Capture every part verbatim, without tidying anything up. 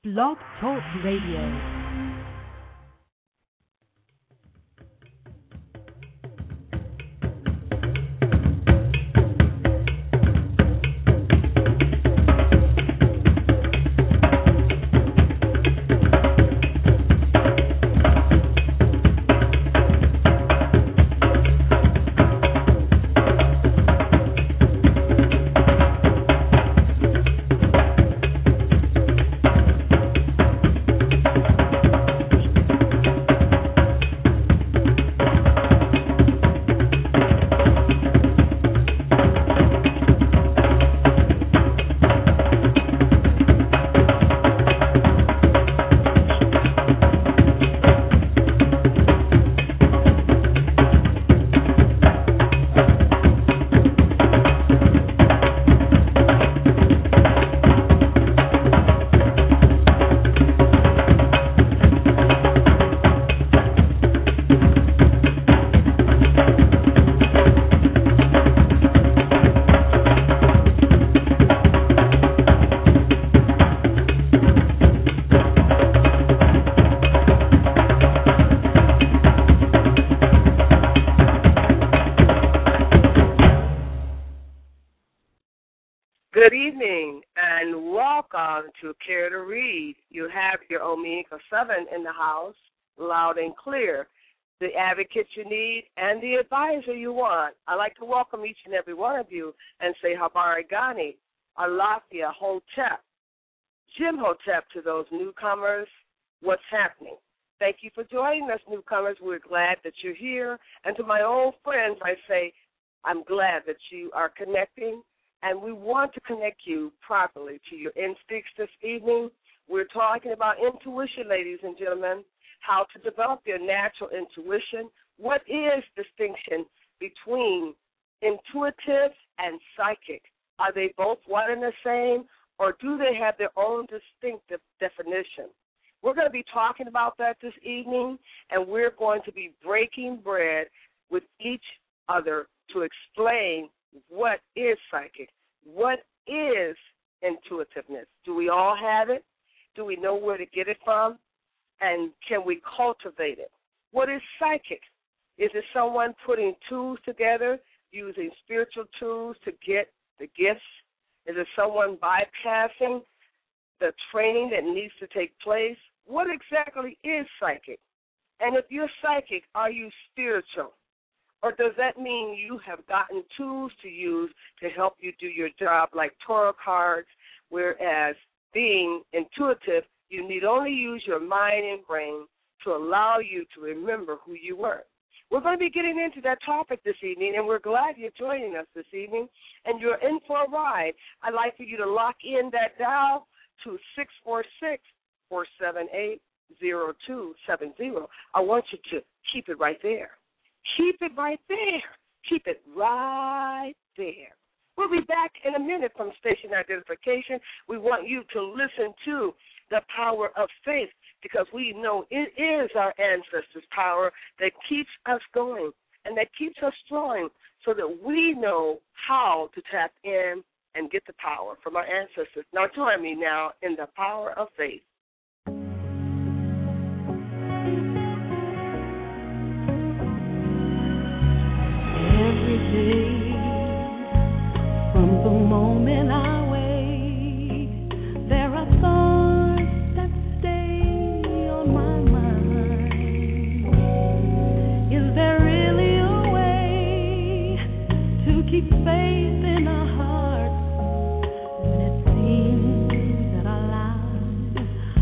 Blog Talk Radio. Good evening and welcome to Care to Read. You have your Omega seven in the house, loud and clear. The advocate you need and the advisor you want. I'd like to welcome each and every one of you and say Habari Ghani, Alafia, Hotep, Jim Hotep to those newcomers. What's happening? Thank you for joining us, newcomers. We're glad that you're here. And to my old friends, I say I'm glad that you are connecting. And we want to connect you properly to your instincts this evening. We're talking about intuition, ladies and gentlemen, how to develop your natural intuition. What is distinction between intuitive and psychic? Are they both one and the same, or do they have their own distinctive definition? We're going to be talking about that this evening, and we're going to be breaking bread with each other to explain what is psychic? What is intuitiveness? Do we all have it? Do we know where to get it from? And can we cultivate it? What is psychic? Is it someone putting tools together, using spiritual tools to get the gifts? Is it someone bypassing the training that needs to take place? What exactly is psychic? And if you're psychic, are you spiritual? Or does that mean you have gotten tools to use to help you do your job like tarot cards, whereas being intuitive, you need only use your mind and brain to allow you to remember who you were. We're going to be getting into that topic this evening, and we're glad you're joining us this evening, and you're in for a ride. I'd like for you to lock in that dial to six four six, four seven eight, zero two seven zero. I want you to keep it right there. Keep it right there. Keep it right there. We'll be back in a minute from station identification. We want you to listen to the power of faith because we know it is our ancestors' power that keeps us going and that keeps us flowing so that we know how to tap in and get the power from our ancestors. Now join me now in the power of faith. Every day, from the moment I wake, there are thoughts that stay on my mind. Is there really a way to keep faith in our hearts when it seems that our lives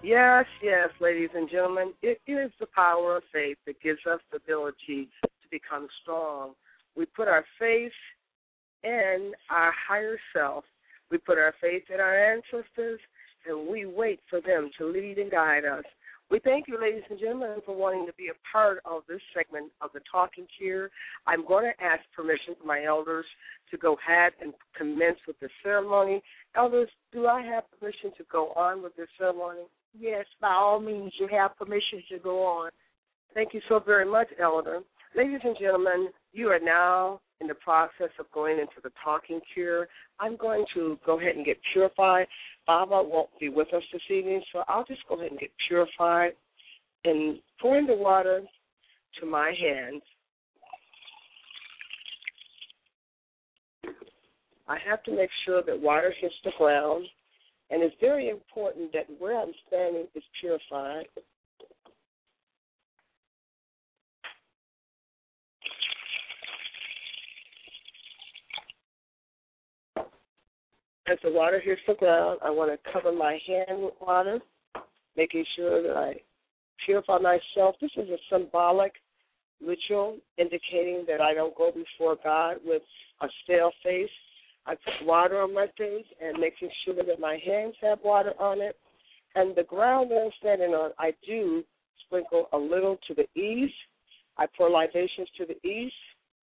Yes, yes, ladies and gentlemen, it is the power of faith that gives us the ability to become strong. We put our faith in our higher self. We put our faith in our ancestors, and we wait for them to lead and guide us. We thank you, ladies and gentlemen, for wanting to be a part of this segment of the Talking Cure. I'm going to ask permission from my elders to go ahead and commence with the ceremony. Elders, do I have permission to go on with this ceremony? Yes, by all means, you have permission to go on. Thank you so very much, Elder. Ladies and gentlemen, you are now in the process of going into the Talking Cure. I'm going to go ahead and get purified. Baba won't be with us this evening, so I'll just go ahead and get purified and pouring the water to my hands. I have to make sure that water hits the ground, and it's very important that where I'm standing is purified. As the water hits the ground, I want to cover my hand with water, making sure that I purify myself. This is a symbolic ritual indicating that I don't go before God with a stale face. I put water on my face and making sure that my hands have water on it. And the ground that I'm standing on, I do sprinkle a little to the east. I pour libations to the east.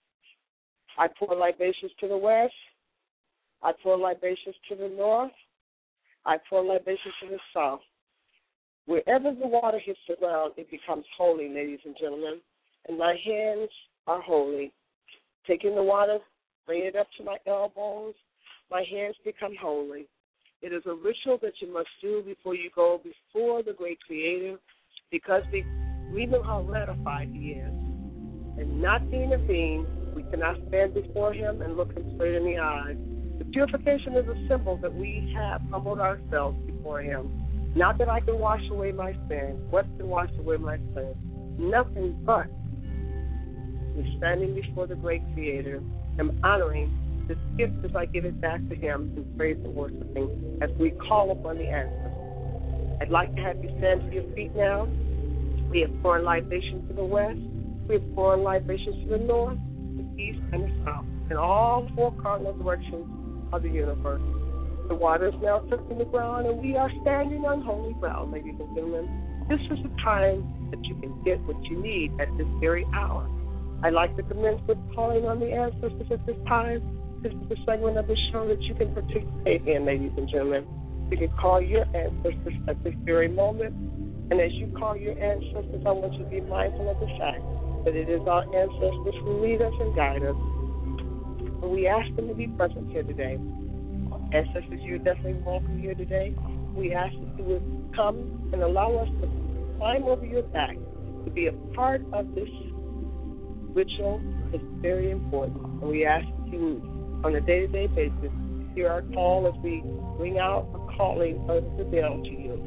I pour libations to the west. I pour libations to the north. I pour libations to the south. Wherever the water hits the ground, it becomes holy, ladies and gentlemen. And my hands are holy. Taking the water, bring it up to my elbows. My hands become holy. It is a ritual that you must do before you go before the great Creator, because we, we know how ratified He is. And not being a being, we cannot stand before Him and look Him straight in the eyes. The purification is a symbol that we have humbled ourselves before Him. Not that I can wash away my sin. What can wash away my sin? Nothing but we're standing before the great Creator and honoring this gift as I give it back to Him in praise and worshiping as we call upon the answers. I'd like to have you stand to your feet now. We have poured libations to the west. We have poured libations to the north, the east, and the south, in all four cardinal directions of the universe. The water is now touching the ground, and we are standing on holy ground, ladies and gentlemen. This is the time that you can get what you need at this very hour. I'd like to commence with calling on the ancestors at this time. This is the segment of the show that you can participate in, ladies and gentlemen. You can call your ancestors at this very moment. And as you call your ancestors, I want you to be mindful of the fact that it is our ancestors who lead us and guide us. And we ask them to be present here today. Ancestors, you're definitely welcome here today. We ask that you would come and allow us to climb over your back to be a part of this ritual. Is very important. And we ask that you, on a day-to-day basis, hear our call as we ring out a calling of the bell to you.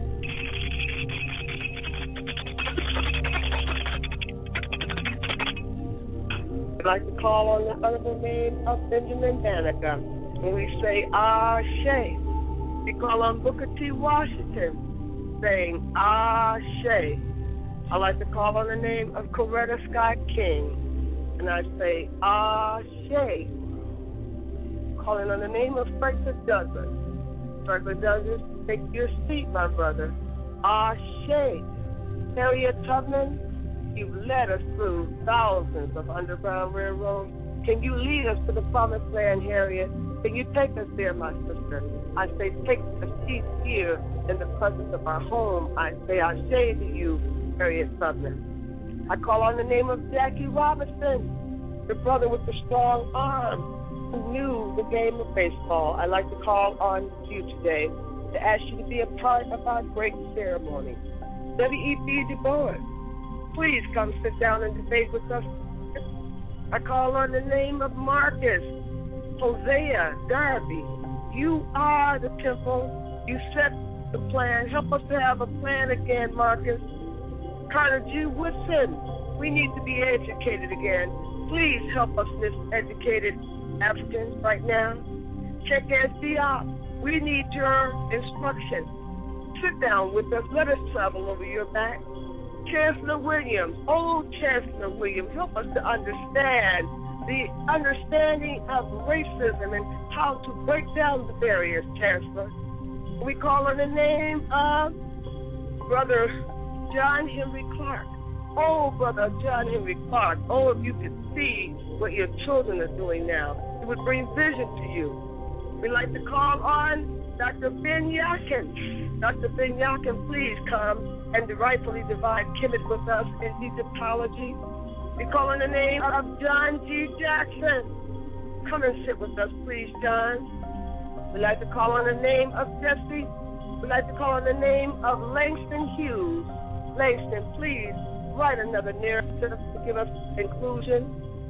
I'd like to call on the honorable name of Benjamin Banneker. When we say, Ashe, we call on Booker T. Washington, saying, Ashe. I'd like to call on the name of Coretta Scott King, and I say, Ashe. Calling on the name of Franklin Douglas. Franklin Douglas, take your seat, my brother. Ashe. Harriet Tubman, you've led us through thousands of underground railroads. Can you lead us to the promised land, Harriet? Can you take us there, my sister? I say, take a seat here in the presence of our home. I say, I say to you, Harriet Tubman. I call on the name of Jackie Robinson, the brother with the strong arm who knew the game of baseball. I'd like to call on you today to ask you to be a part of our great ceremony. W E B Du Bois, please come sit down and debate with us. I call on the name of Marcus, Hosea, Darby. You are the temple. You set the plan. Help us to have a plan again, Marcus. Carter G. Woodson, we need to be educated again. Please help us, miseducated Africans right now. Check and see out. We need your instruction. sit down with us. Let us travel over your back. Chancellor Williams, old Chancellor Williams, help us to understand the understanding of racism and how to break down the barriers, Chancellor. We call on the name of Brother John Henry Clark. Oh, Brother John Henry Clark, oh, if you could see what your children are doing now, it would bring vision to you. We'd like to call on Doctor Ben Yakin. Doctor Ben Yakin, please come and rightfully divide Kemet with us in Egyptology. We call on the name of John G. Jackson. Come and sit with us, please, John. We'd like to call on the name of Jesse. We'd like to call on the name of Langston Hughes. Langston, please write another narrative to give us inclusion.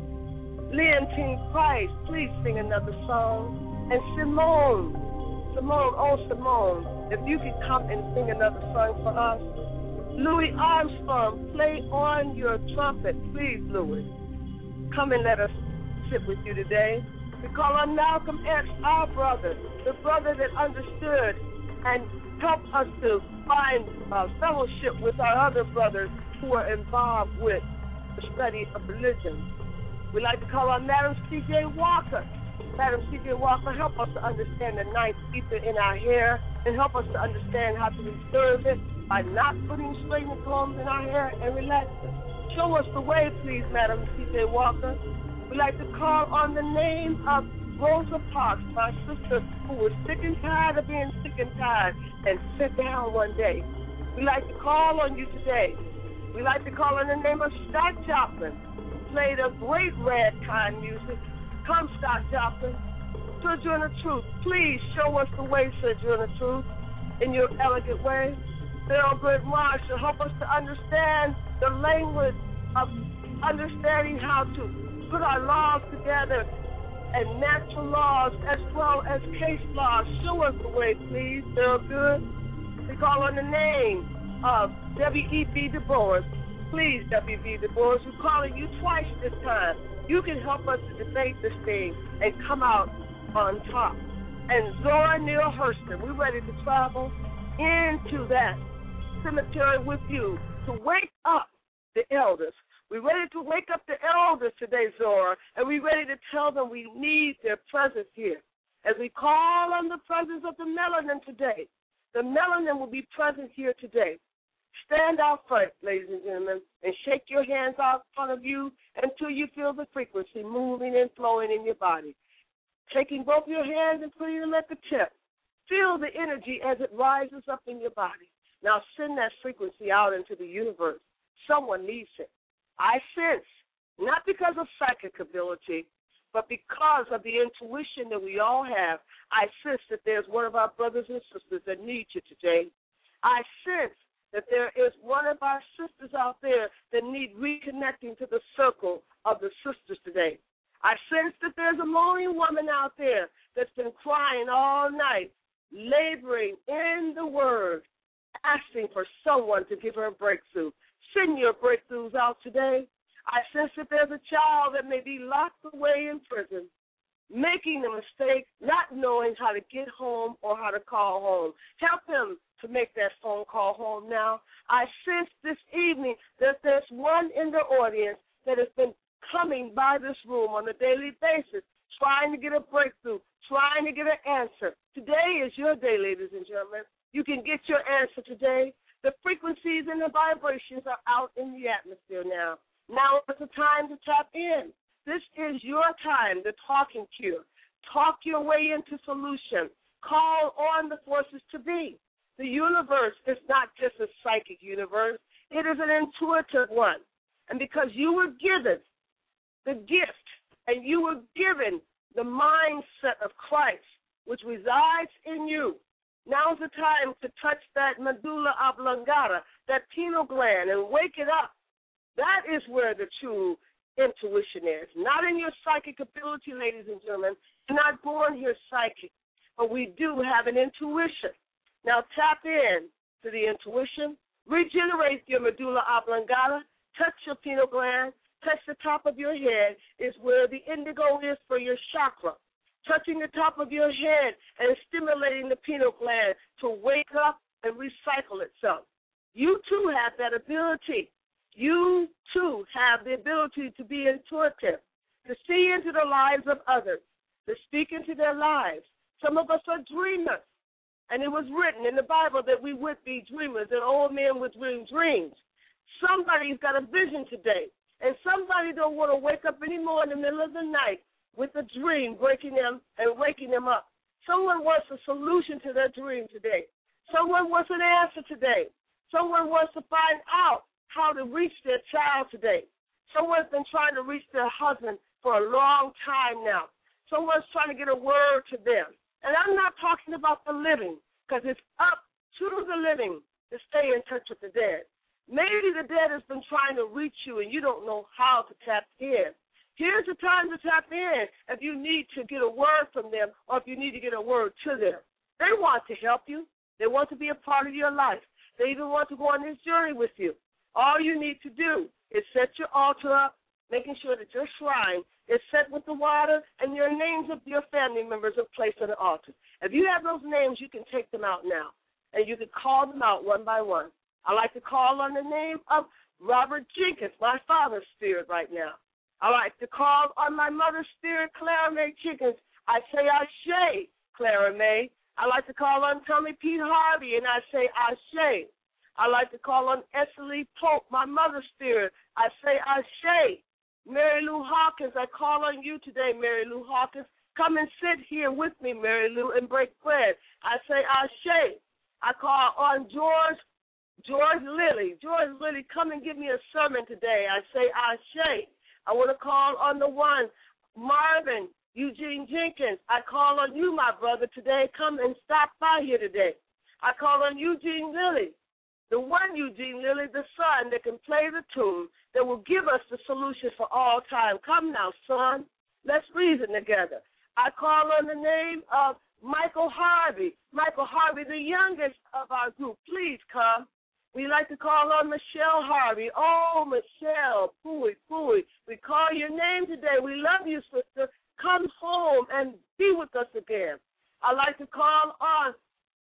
Leontine Price, please sing another song. And Simone, Simone, oh Simone, if you could come and sing another song for us. Louis Armstrong, play on your trumpet, please, Louis. Come and let us sit with you today. We call on Malcolm X, our brother, the brother that understood and helped us to find uh, fellowship with our other brothers who are involved with the study of religion. We like to call on Madam C J Walker. Madam C J Walker, help us to understand the ninth ether in our hair and help us to understand how to reserve it by not putting straightening combs in our hair and relaxing. Show us the way, please, Madam C J Walker. We like to call on the name of Rosa Parks, my sister who was sick and tired of being sick and tired and sat down one day. We like to call on you today. We like to call on the name of Scott Joplin, who played a great ragtime music. Come, Scott Joplin. Sojourner Truth, please show us the way, Sojourner Truth, in your elegant way. Thoroughbred Marshall, help us to understand the language of understanding how to put our laws together and natural laws as well as case laws. Show us the way, please. Thoroughgood. We call on the name of W E B Du Bois. Please, W E B Du Bois, we're calling you twice this time. You can help us to debate this thing and come out on top. And Zora Neale Hurston, we're ready to travel into that cemetery with you to wake up the elders. We're ready to wake up the elders today, Zora, and we're ready to tell them we need their presence here. As we call on the presence of the melanin today, the melanin will be present here today. Stand out front, ladies and gentlemen, and shake your hands out in front of you until you feel the frequency moving and flowing in your body. Taking both your hands and putting them at the tip. Feel the energy as it rises up in your body. Now send that frequency out into the universe. Someone needs it. I sense, not because of psychic ability, but because of the intuition that we all have, I sense that there's one of our brothers and sisters that need you today. I sense that there is one of our sisters out there that need reconnecting to the circle of the sisters today. I sense that there's a lonely woman out there that's been crying all night, laboring in the Word, asking for someone to give her a breakthrough. Send your breakthroughs out today. I sense that there's a child that may be locked away in prison, making the mistake, not knowing how to get home or how to call home. Help him to make that phone call home now. I sense this evening that there's one in the audience that has been coming by this room on a daily basis, trying to get a breakthrough, trying to get an answer. Today is your day, ladies and gentlemen. You can get your answer today. The frequencies and the vibrations are out in the atmosphere now. Now is the time to tap in. This is your time, the talking cure. Talk your way into solution. Call on the forces to be. The universe is not just a psychic universe. It is an intuitive one. And because you were given the gift and you were given the mindset of Christ, which resides in you, now's the time to touch that medulla oblongata, that pineal gland, and wake it up. That is where the true intuition is. Not in your psychic ability, ladies and gentlemen. You're not born here psychic, but we do have an intuition. Now tap in to the intuition. Regenerate your medulla oblongata. Touch your pineal gland. Touch the top of your head is where the indigo is for your chakra. Touching the top of your head and stimulating the pineal gland to wake up and recycle itself. You, too, have that ability. You, too, have the ability to be intuitive, to see into the lives of others, to speak into their lives. Some of us are dreamers, and it was written in the Bible that we would be dreamers, that old men would dream dreams. Somebody's got a vision today, and somebody don't want to wake up anymore in the middle of the night with a dream breaking them and waking them up. Someone wants a solution to their dream today. Someone wants an answer today. Someone wants to find out how to reach their child today. Someone's been trying to reach their husband for a long time now. Someone's trying to get a word to them. And I'm not talking about the living, because it's up to the living to stay in touch with the dead. Maybe the dead has been trying to reach you and you don't know how to tap in. Here's the time to tap in if you need to get a word from them or if you need to get a word to them. They want to help you. They want to be a part of your life. They even want to go on this journey with you. All you need to do is set your altar up, making sure that your shrine is set with the water and your names of your family members are placed on the altar. If you have those names, you can take them out now, and you can call them out one by one. I like to call on the name of Robert Jenkins, my father's spirit right now. I like to call on my mother's spirit, Clara Mae Jenkins. I say Ashe, Clara Mae. I like to call on Tommy Pete Harvey, and I say Ashe. I like to call on Esther Lee Pope, my mother's spirit. I say Ashe. Mary Lou Hawkins, I call on you today, Mary Lou Hawkins. Come and sit here with me, Mary Lou, and break bread. I say Ashe. I call on George, George Lilly. George Lilly, come and give me a sermon today. I say Ashe. I want to call on the one, Marvin Eugene Jenkins. I call on you, my brother, today. Come and stop by here today. I call on Eugene Lilly, the one Eugene Lilly, the son that can play the tune that will give us the solution for all time. Come now, son. Let's reason together. I call on the name of Michael Harvey. Michael Harvey, the youngest of our group. Please come. We like to call on Michelle Harvey. Oh, Michelle, pooey, pooey. We call your name today. We love you, sister. Come home and be with us again. I like to call on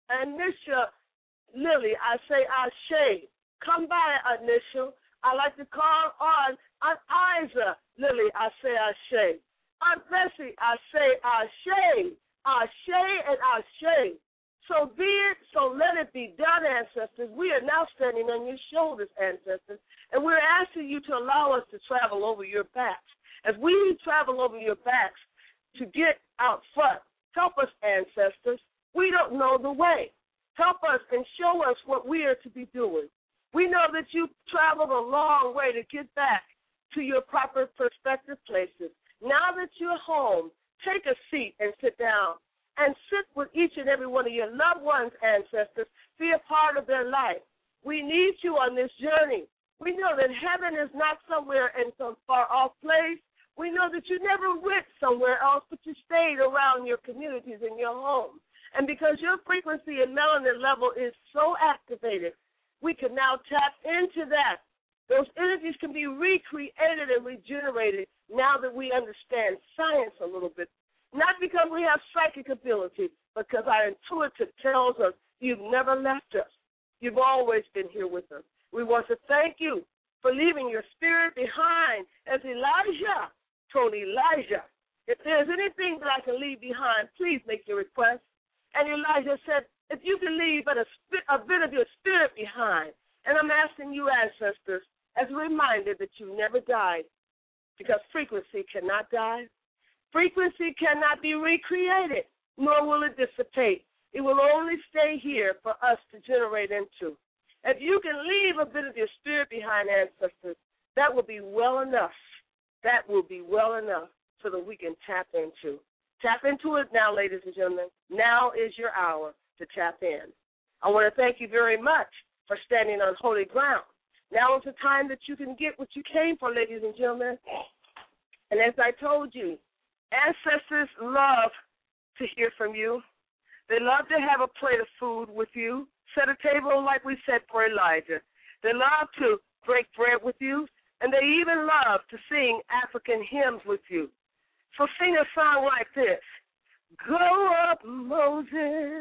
Anisha Lily. I say Ashe. Come by, Anisha. I like to call on Aunt Isa Lily. I say Ashe. Aunt Bessie, I say Ashe. Ashe and Ashe. So be it, so let it be done, ancestors. We are now standing on your shoulders, ancestors, and we're asking you to allow us to travel over your backs. As we travel over your backs to get out front, help us, ancestors. We don't know the way. Help us and show us what we are to be doing. We know that you traveled a long way to get back to your proper prospective places. Now that you're home, take a seat and sit down. And sit with each and every one of your loved ones, ancestors. Be a part of their life. We need you on this journey. We know that heaven is not somewhere in some far-off place. We know that you never went somewhere else, but you stayed around your communities and your home. And because your frequency and melanin level is so activated, we can now tap into that. Those energies can be recreated and regenerated now that we understand science a little bit. Not because we have psychic ability, but because our intuitive tells us you've never left us. You've always been here with us. We want to thank you for leaving your spirit behind, as Elijah told Elijah, if there's anything that I can leave behind, please make your request. And Elijah said, if you can leave but a, a bit of your spirit behind, and I'm asking you, ancestors, as a reminder that you never died, because frequency cannot die. Frequency cannot be recreated, nor will it dissipate. It will only stay here for us to generate into. If you can leave a bit of your spirit behind, ancestors, that will be well enough. That will be well enough so that we can tap into. Tap into it now, ladies and gentlemen. Now is your hour to tap in. I want to thank you very much for standing on holy ground. Now is the time that you can get what you came for, ladies and gentlemen. And as I told you, ancestors love to hear from you. They love to have a plate of food with you, set a table like we set for Elijah. They love to break bread with you, and they even love to sing African hymns with you. So sing a song like this. Go up, Moses,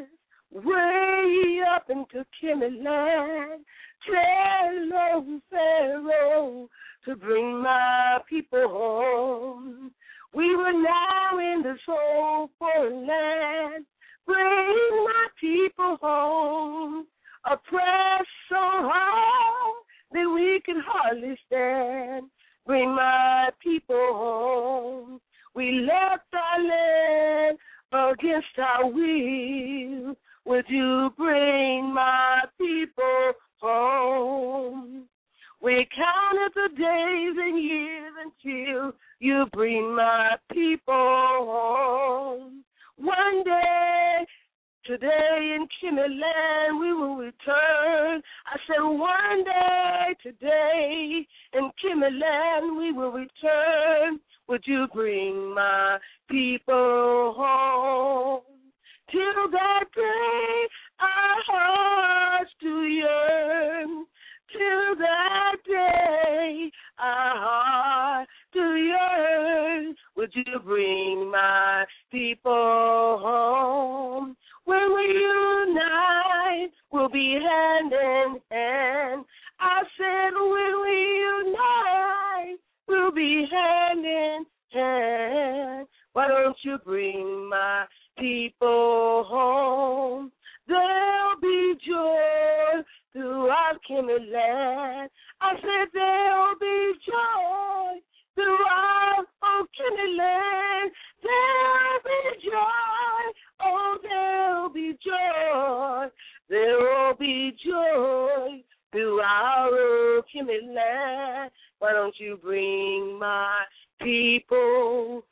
way up into Kimberland. Tell old Pharaoh to bring my people home. We were now in this old foreign land. Bring my people home. Oppressed so hard that we can hardly stand. Bring my people home. We left our land against our will. Would you bring my people home? We counted the days and years until you bring my people home. One day, today in Kimberland, we will return. I said one day, today in Kimberland, we will return. Would you bring my people home? Till that day, our hearts do yearn. Till that day, our hearts do yearn. Would you bring my people home? When we unite, we'll be hand in hand. I said when we unite, we'll be hand in hand. Why don't you bring my people home? There'll be joy throughout Kimberland. I said there'll be joy throughout oh Kimberland. There'll be joy, oh there'll be joy. There'll be joy throughout oh Kimberland. Why don't you bring my people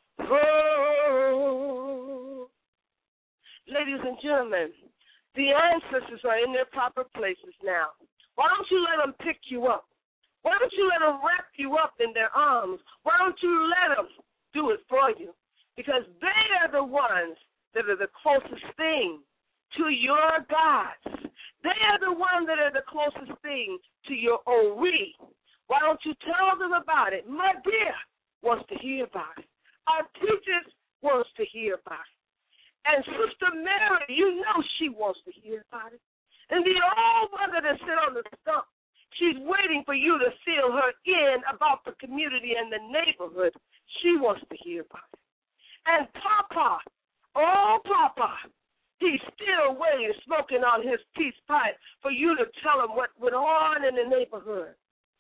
home? Ladies and gentlemen, the ancestors are in their proper places now. Why don't you let them pick you up? Why don't you let them wrap you up in their arms? Why don't you let them do it for you? Because they are the ones that are the closest thing to your gods. They are the ones that are the closest thing to your Ori. Why don't you tell them about it? My dear wants to hear about it. Our teachers wants to hear about it. And Sister Mary, you know she wants to hear about it. And the old mother that sit on the stump, she's waiting for you to fill her in about the community and the neighborhood. She wants to hear about it. And Papa, oh Papa, he's still waiting, smoking on his peace pipe for you to tell him what went on in the neighborhood.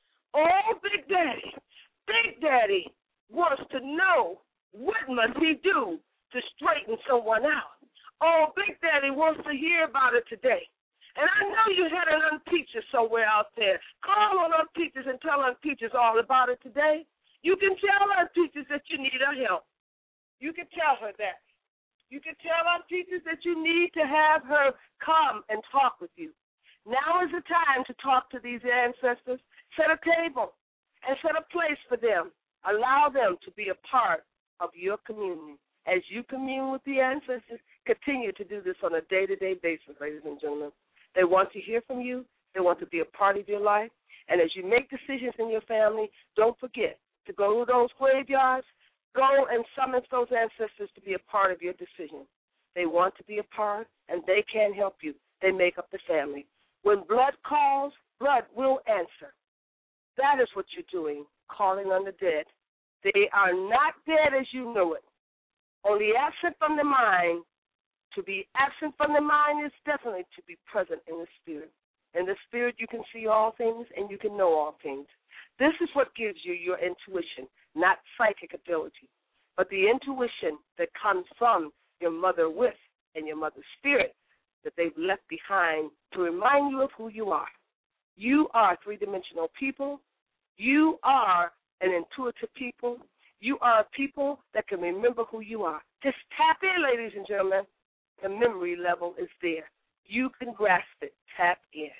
Oh, Big Daddy, Big Daddy wants to know what must he do to straighten someone out. Oh, Big Daddy wants to hear about it today. And I know you had an unteacher somewhere out there. Call on unteachers and tell unteachers all about it today. You can tell unteachers that you need her help. You can tell her that. You can tell unteachers that you need to have her come and talk with you. Now is the time to talk to these ancestors. Set a table and set a place for them. Allow them to be a part of your community. As you commune with the ancestors, continue to do this on a day-to-day basis, ladies and gentlemen. They want to hear from you. They want to be a part of your life. And as you make decisions in your family, don't forget to go to those graveyards, go and summon those ancestors to be a part of your decision. They want to be a part, and they can help you. They make up the family. When blood calls, blood will answer. That is what you're doing, calling on the dead. They are not dead as you know it. Only absent from the mind. To be absent from the mind is definitely to be present in the spirit. In the spirit, you can see all things and you can know all things. This is what gives you your intuition, not psychic ability, but the intuition that comes from your mother with and your mother's spirit that they've left behind to remind you of who you are. You are three-dimensional people. You are an intuitive people. You are a people that can remember who you are. Just tap in, ladies and gentlemen. The memory level is there. You can grasp it. Tap in.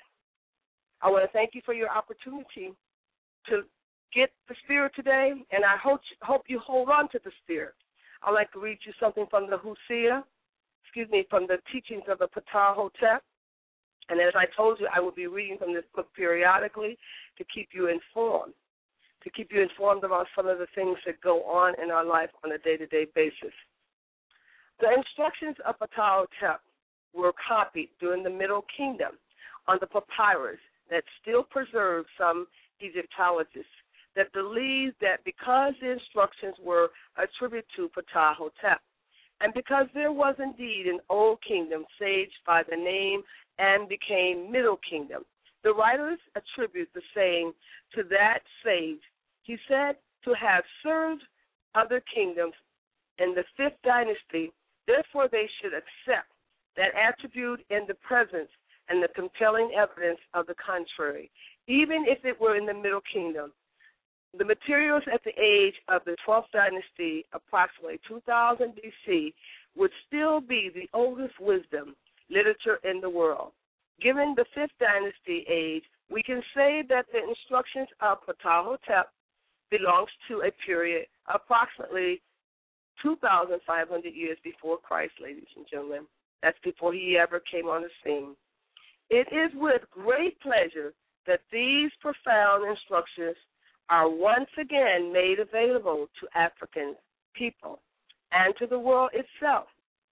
I want to thank you for your opportunity to get the spirit today, and I hope, hope you hold on to the spirit. I'd like to read you something from the Husia, excuse me, from the teachings of the Ptah Hotep. And as I told you, I will be reading from this book periodically to keep you informed, to keep you informed about some of the things that go on in our life on a day-to-day basis. The instructions of Ptah Hotep were copied during the Middle Kingdom on the papyrus that still preserves some Egyptologists that believe that because the instructions were attributed to Ptah-hotep, and because there was indeed an old kingdom sage by the name and became Middle Kingdom, the writers attribute the saying to that sage. He said to have served other kingdoms in the fifth dynasty, therefore they should accept that attribute in the presence and the compelling evidence of the contrary, even if it were in the Middle Kingdom. The materials at the age of the twelfth dynasty, approximately two thousand B C, would still be the oldest wisdom literature in the world. Given the fifth dynasty age, we can say that the instructions of Ptah-hotep belongs to a period approximately two thousand five hundred years before Christ, ladies and gentlemen. That's before he ever came on the scene. It is with great pleasure that these profound instructions are once again made available to African people and to the world itself.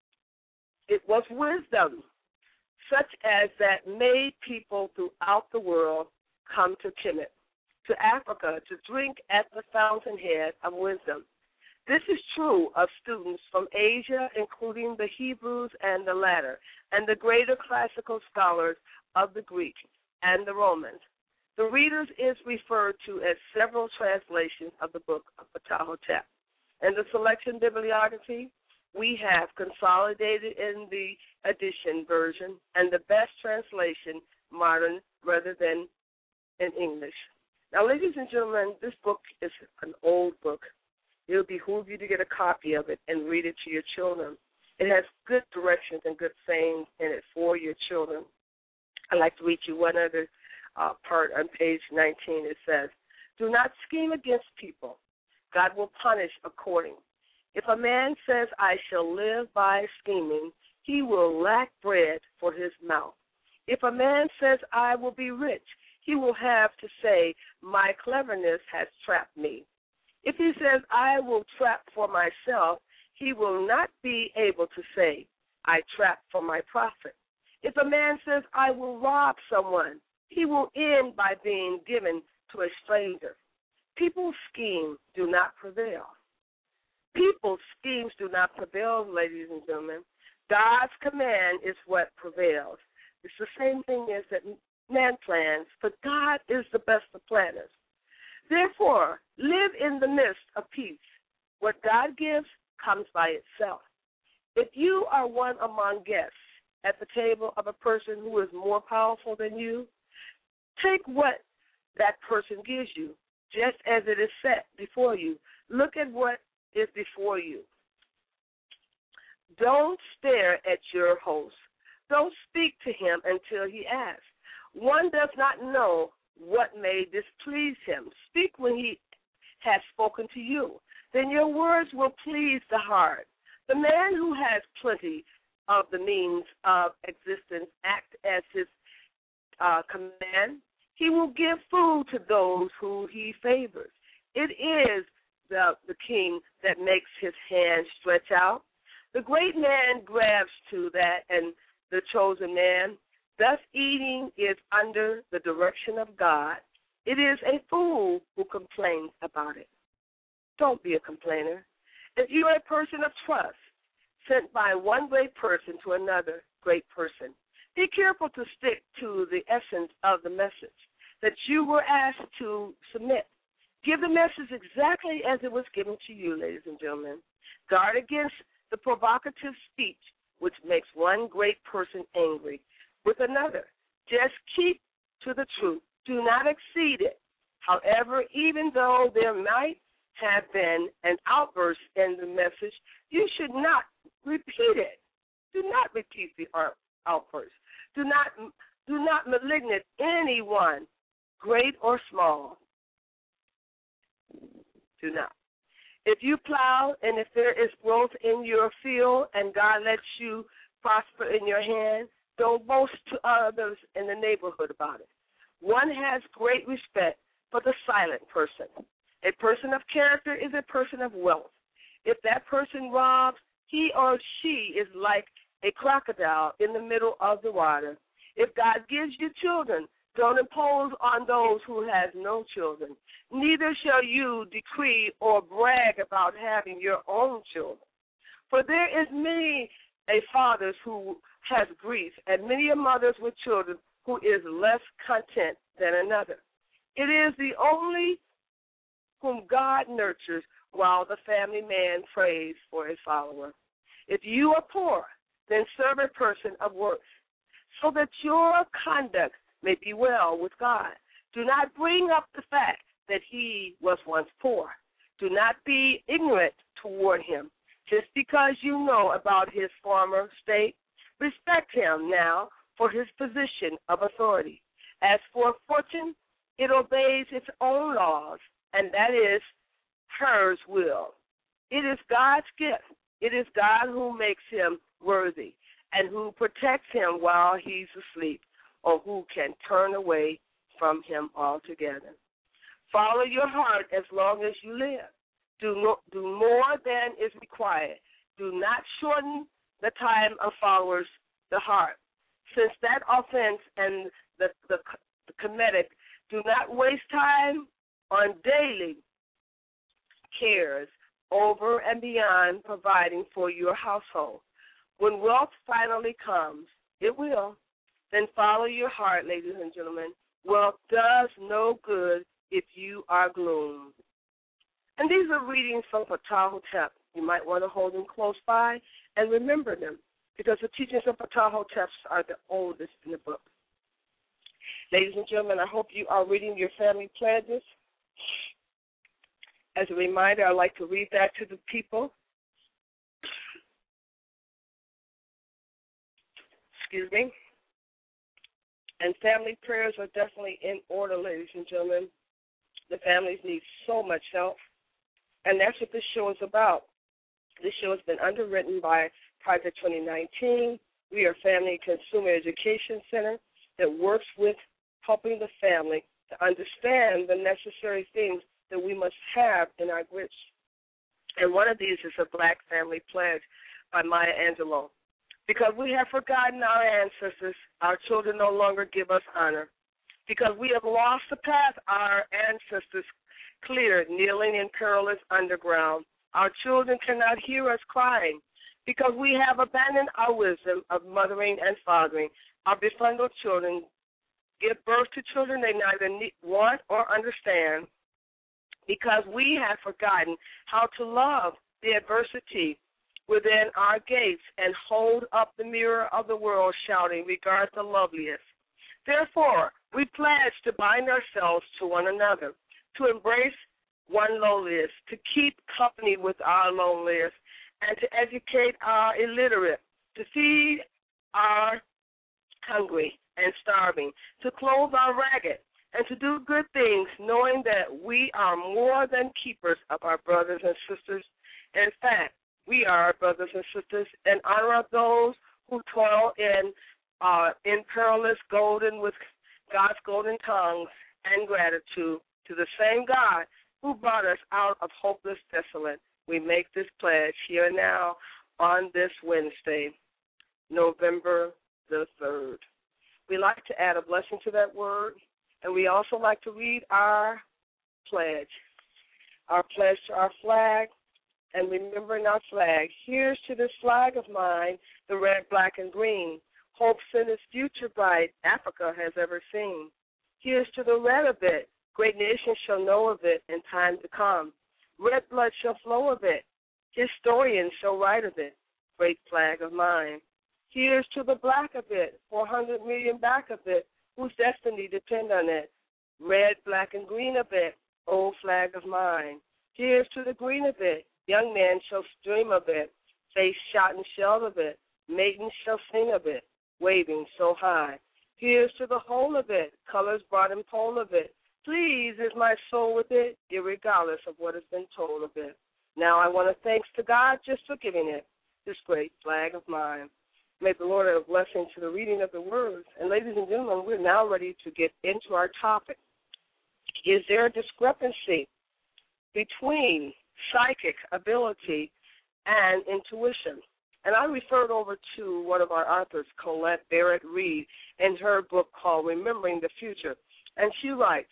It was wisdom such as that made people throughout the world come to Kemet, to Africa, to drink at the fountainhead of wisdom. This is true of students from Asia, including the Hebrews and the latter, and the greater classical scholars of the Greek and the Romans. The readers is referred to as several translations of the book of Ptah-hotep. In the selection bibliography, we have consolidated in the edition version and the best translation, modern rather than in English. Now, ladies and gentlemen, this book is an old book. It will behoove you to get a copy of it and read it to your children. It has good directions and good sayings in it for your children. I'd like to read you one other uh, part on page nineteen. It says, "Do not scheme against people. God will punish according. If a man says, I shall live by scheming, he will lack bread for his mouth. If a man says, I will be rich, he will have to say, my cleverness has trapped me. If he says, I will trap for myself, he will not be able to say, I trap for my profit. If a man says, I will rob someone, he will end by being given to a stranger. People's schemes do not prevail. People's schemes do not prevail, ladies and gentlemen. God's command is what prevails. It's the same thing as that man plans, but God is the best of planners. Therefore, live in the midst of peace. What God gives comes by itself. If you are one among guests at the table of a person who is more powerful than you, take what that person gives you, just as it is set before you. Look at what is before you. Don't stare at your host. Don't speak to him until he asks. One does not know what may displease him. Speak when he has spoken to you. Then your words will please the heart. The man who has plenty of the means of existence act as his uh, command. He will give food to those who he favors. It is the, the king that makes his hand stretch out. The great man grabs to that, and the chosen man, thus eating is under the direction of God. It is a fool who complains about it. Don't be a complainer. If you are a person of trust, sent by one great person to another great person, be careful to stick to the essence of the message that you were asked to submit. Give the message exactly as it was given to you, ladies and gentlemen. Guard against the provocative speech which makes one great person angry with another. Just keep to the truth. Do not exceed it. However, even though there might have been an outburst in the message, you should not repeat it. Do not repeat the outburst. Do not, do not malignate anyone, great or small. Do not. If you plow and if there is growth in your field and God lets you prosper in your hand, don't boast to others in the neighborhood about it. One has great respect for the silent person. A person of character is a person of wealth. If that person robs, he or she is like a crocodile in the middle of the water. If God gives you children, don't impose on those who have no children. Neither shall you decree or brag about having your own children. For there is many a fathers who has grief, and many a mothers with children who is less content than another. It is the only whom God nurtures, while the family man prays for a follower. If you are poor, then serve a person of worth, so that your conduct may be well with God. Do not bring up the fact that he was once poor. Do not be ignorant toward him. Just because you know about his former state, respect him now for his position of authority. As for fortune, it obeys its own laws, and that is hers will. It is God's gift. It is God who makes him worthy and who protects him while he's asleep, or who can turn away from him altogether. Follow your heart as long as you live. Do, no, do more than is required. Do not shorten the time of followers the heart. Since that offense and the, the, the comedic, do not waste time on daily cares over and beyond providing for your household. When wealth finally comes, it will, then follow your heart, ladies and gentlemen. Wealth does no good if you are gloomed. And these are readings from Ptah-hotep. You might want to hold them close by and remember them, because the teachings of Ptah-hotep are the oldest in the book. Ladies and gentlemen, I hope you are reading your family pledges. As a reminder, I'd like to read that to the people. Excuse me. And family prayers are definitely in order, ladies and gentlemen. The families need so much help. And that's what this show is about. This show has been underwritten by Project twenty nineteen. We are a Family Consumer Education Center that works with helping the family to understand the necessary things that we must have in our grits. And one of these is a Black Family Pledge by Maya Angelou. Because we have forgotten our ancestors, our children no longer give us honor. Because we have lost the path our ancestors cleared, kneeling in perilous underground. Our children cannot hear us crying. Because we have abandoned our wisdom of mothering and fathering. Our befriended children give birth to children they neither need, want or understand. Because we have forgotten how to love the adversity within our gates and hold up the mirror of the world, shouting, regard the loveliest. Therefore, we pledge to bind ourselves to one another, to embrace one lowliest, to keep company with our loneliest, and to educate our illiterate, to feed our hungry and starving, to clothe our ragged, and to do good things, knowing that we are more than keepers of our brothers and sisters. In fact, we are our brothers and sisters, and honor those who toil in uh, in perilous golden with God's golden tongues and gratitude to the same God who brought us out of hopeless desolate. We make this pledge here and now on this Wednesday, November the third. We like to add a blessing to that word, and we also like to read our pledge, our pledge to our flag. And remembering our flag, here's to this flag of mine, the red, black, and green. Hopes in its future bright, Africa has ever seen. Here's to the red of it, great nations shall know of it in time to come. Red blood shall flow of it, historians shall write of it, great flag of mine. Here's to the black of it, four hundred million back of it, whose destiny depend on it. Red, black, and green of it, old flag of mine. Here's to the green of it, young men shall dream of it, face shot and shelled of it, maidens shall sing of it, waving so high. Here's to the whole of it, colors brought and pole of it. Please is my soul with it, irregardless of what has been told of it. Now I want to thanks to God just for giving it, this great flag of mine. May the Lord add a blessing to the reading of the words. And ladies and gentlemen, we're now ready to get into our topic. Is there a discrepancy between psychic ability and intuition? And I referred over to one of our authors, Colette Barrett Reed, in her book called Remembering the Future. And she writes,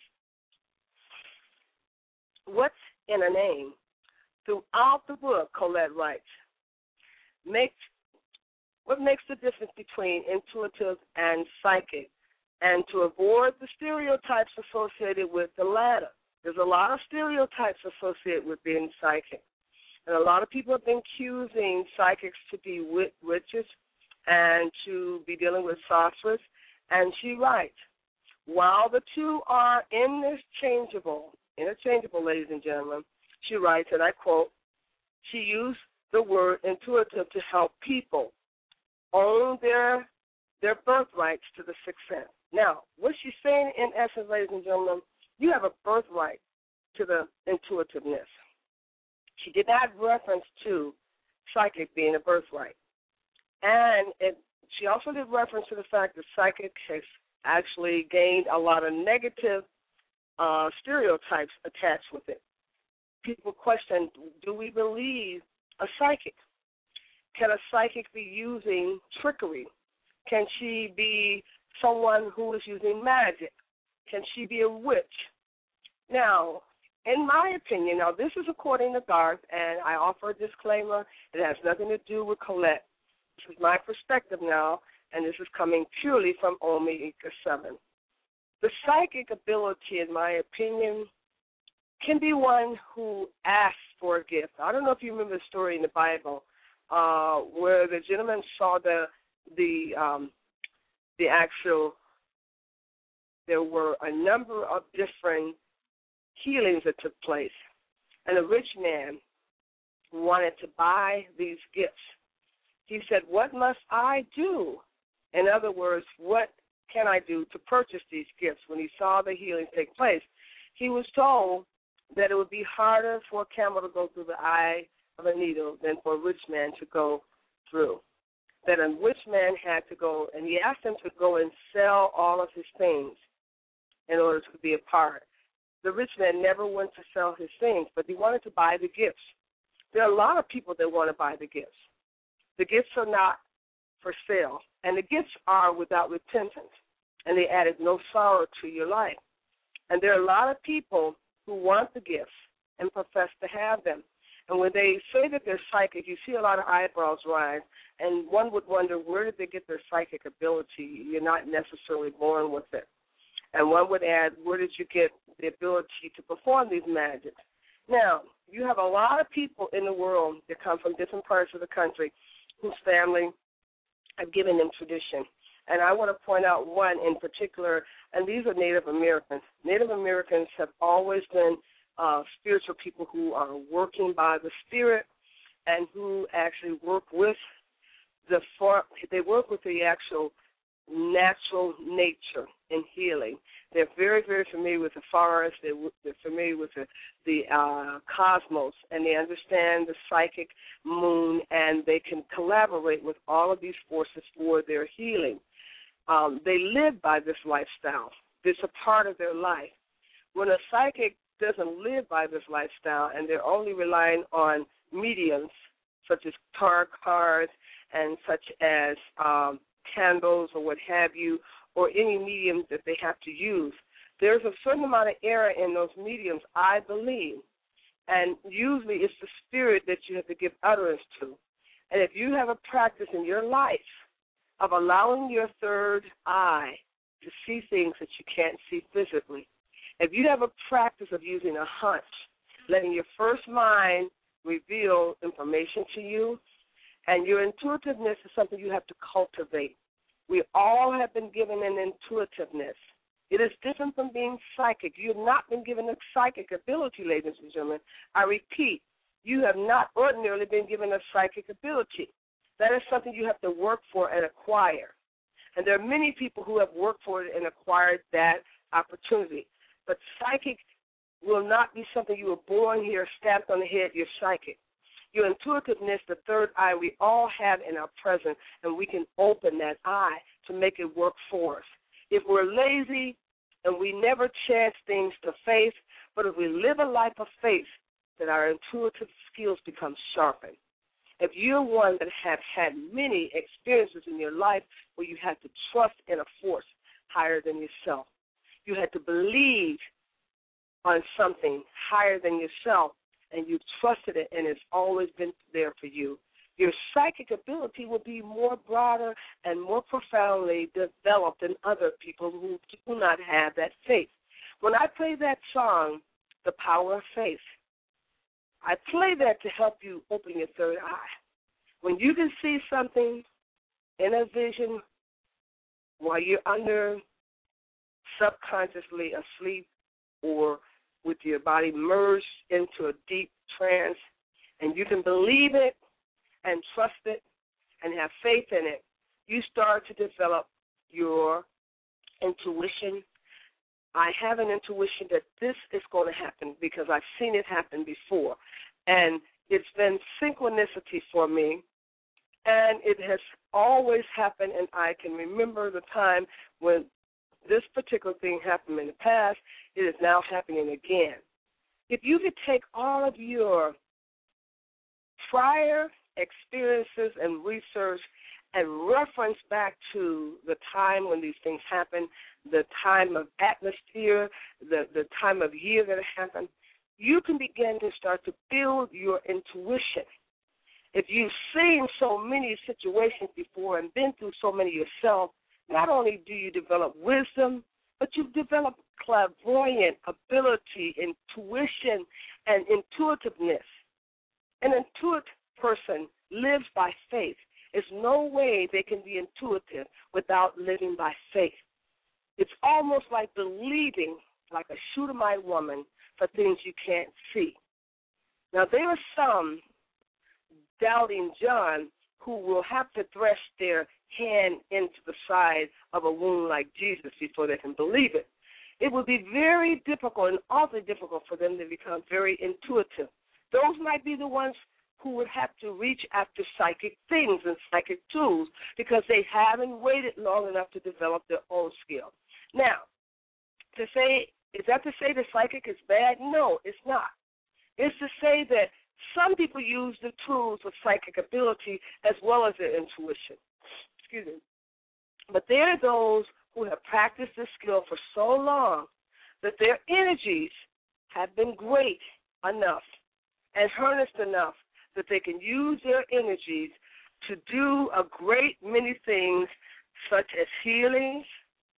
what's in a name? Throughout the book, Colette writes, makes, what makes the difference between intuitive and psychic, and to avoid the stereotypes associated with the latter. There's a lot of stereotypes associated with being psychic. And a lot of people have been accusing psychics to be wit- witches and to be dealing with sorcerers. And she writes, while the two are interchangeable, interchangeable, ladies and gentlemen, she writes, and I quote, she used the word intuitive to help people own their their birthrights to the sixth sense. Now, what she's saying in essence, ladies and gentlemen, you have a birthright to the intuitiveness. She did not reference to psychic being a birthright. And it, she also did reference to the fact that psychic has actually gained a lot of negative uh, stereotypes attached with it. People question, do we believe a psychic? Can a psychic be using trickery? Can she be someone who is using magic? Can she be a witch? Now, in my opinion, now this is according to Garth, and I offer a disclaimer. It has nothing to do with Colette. This is my perspective now, and this is coming purely from Omega seven. The psychic ability, in my opinion, can be one who asks for a gift. I don't know if you remember the story in the Bible uh, where the gentleman saw the the um, the actual. There were a number of different healings that took place, and a rich man wanted to buy these gifts. He said, what must I do? In other words, what can I do to purchase these gifts? When he saw the healing take place, he was told that it would be harder for a camel to go through the eye of a needle than for a rich man to go through. That a rich man had to go, and he asked him to go and sell all of his things in order to be a part. The rich man never went to sell his things, but he wanted to buy the gifts. There are a lot of people that want to buy the gifts. The gifts are not for sale, and the gifts are without repentance, and they added no sorrow to your life. And there are a lot of people who want the gifts and profess to have them. And when they say that they're psychic, you see a lot of eyebrows rise, and one would wonder, where did they get their psychic ability? You're not necessarily born with it. And one would add, where did you get the ability to perform these magics? Now, you have a lot of people in the world that come from different parts of the country whose family have given them tradition. And I want to point out one in particular, and these are Native Americans. Native Americans have always been uh, spiritual people who are working by the spirit and who actually work with the, they work with the actual natural nature in healing. They're very, very familiar with the forest. They're, they're familiar with the, the uh, cosmos, and they understand the psychic moon, and they can collaborate with all of these forces for their healing. Um, they live by this lifestyle. It's a part of their life. When a psychic doesn't live by this lifestyle and they're only relying on mediums such as tarot cards and such as um, candles or what have you, or any medium that they have to use, there's a certain amount of error in those mediums, I believe. And usually it's the spirit that you have to give utterance to. And if you have a practice in your life of allowing your third eye to see things that you can't see physically, if you have a practice of using a hunch, letting your first mind reveal information to you, and your intuitiveness is something you have to cultivate. We all have been given an intuitiveness. It is different from being psychic. You have not been given a psychic ability, ladies and gentlemen. I repeat, you have not ordinarily been given a psychic ability. That is something you have to work for and acquire. And there are many people who have worked for it and acquired that opportunity. But psychic will not be something you were born here, stamped on the head, you're psychic. Your intuitiveness, the third eye, we all have in our present, and we can open that eye to make it work for us. If we're lazy and we never chance things to faith, but if we live a life of faith, then our intuitive skills become sharpened. If you're one that have had many experiences in your life where you had to trust in a force higher than yourself, you had to believe on something higher than yourself, and you've trusted it, and it's always been there for you, your psychic ability will be more broader and more profoundly developed than other people who do not have that faith. When I play that song, The Power of Faith, I play that to help you open your third eye. When you can see something in a vision while you're under subconsciously asleep or with your body merged into a deep trance, and you can believe it and trust it and have faith in it, you start to develop your intuition. I have an intuition that this is going to happen because I've seen it happen before. And it's been synchronicity for me, and it has always happened, and I can remember the time when this particular thing happened in the past. It is now happening again. If you could take all of your prior experiences and research and reference back to the time when these things happen, the time of atmosphere, the, the time of year that it happened, you can begin to start to build your intuition. If you've seen so many situations before and been through so many yourself, not only do you develop wisdom, but you develop clairvoyant ability, intuition, and intuitiveness. An intuitive person lives by faith. There's no way they can be intuitive without living by faith. It's almost like believing, like a Shunammite woman, for things you can't see. Now, there are some doubting John who will have to thrust their hand into the side of a wound like Jesus before they can believe it. It would be very difficult and awfully difficult for them to become very intuitive. Those might be the ones who would have to reach after psychic things and psychic tools because they haven't waited long enough to develop their own skill. Now, to say, is that to say the psychic is bad? No, it's not. It's to say that some people use the tools of psychic ability as well as their intuition. Excuse me. But there are those who have practiced this skill for so long that their energies have been great enough and earnest enough that they can use their energies to do a great many things such as healings,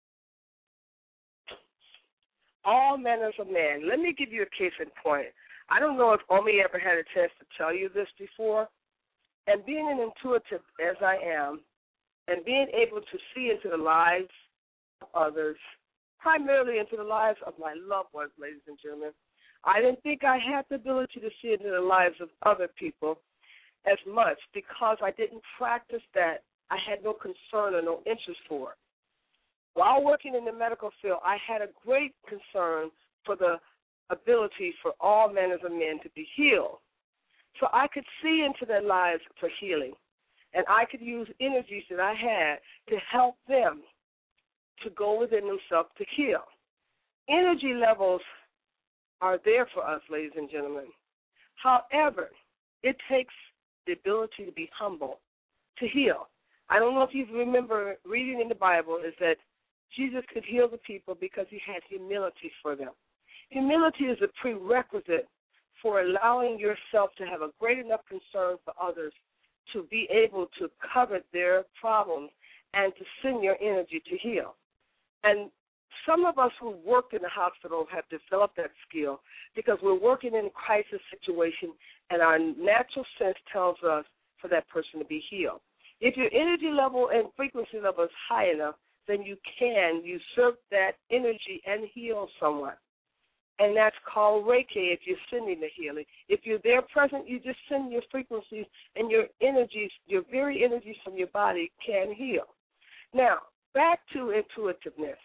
all manners of man. Let me give you a case in point. I don't know if Omi ever had a chance to tell you this before, and being an intuitive as I am, and being able to see into the lives of others, primarily into the lives of my loved ones, ladies and gentlemen, I didn't think I had the ability to see into the lives of other people as much because I didn't practice that. I had no concern or no interest for it. While working in the medical field, I had a great concern for the ability for all manners of men to be healed. So I could see into their lives for healing, and I could use energies that I had to help them to go within themselves to heal. Energy levels are there for us, ladies and gentlemen. However, it takes the ability to be humble, to heal. I don't know if you remember reading in the Bible is that Jesus could heal the people because he had humility for them. Humility is a prerequisite for allowing yourself to have a great enough concern for others to be able to cover their problems and to send your energy to heal. And some of us who worked in the hospital have developed that skill because we're working in a crisis situation and our natural sense tells us for that person to be healed. If your energy level and frequency level is high enough, then you can usurp that energy and heal someone. And that's called Reiki if you're sending the healing. If you're there present, you just send your frequencies and your energies, your very energies from your body can heal. Now, back to intuitiveness.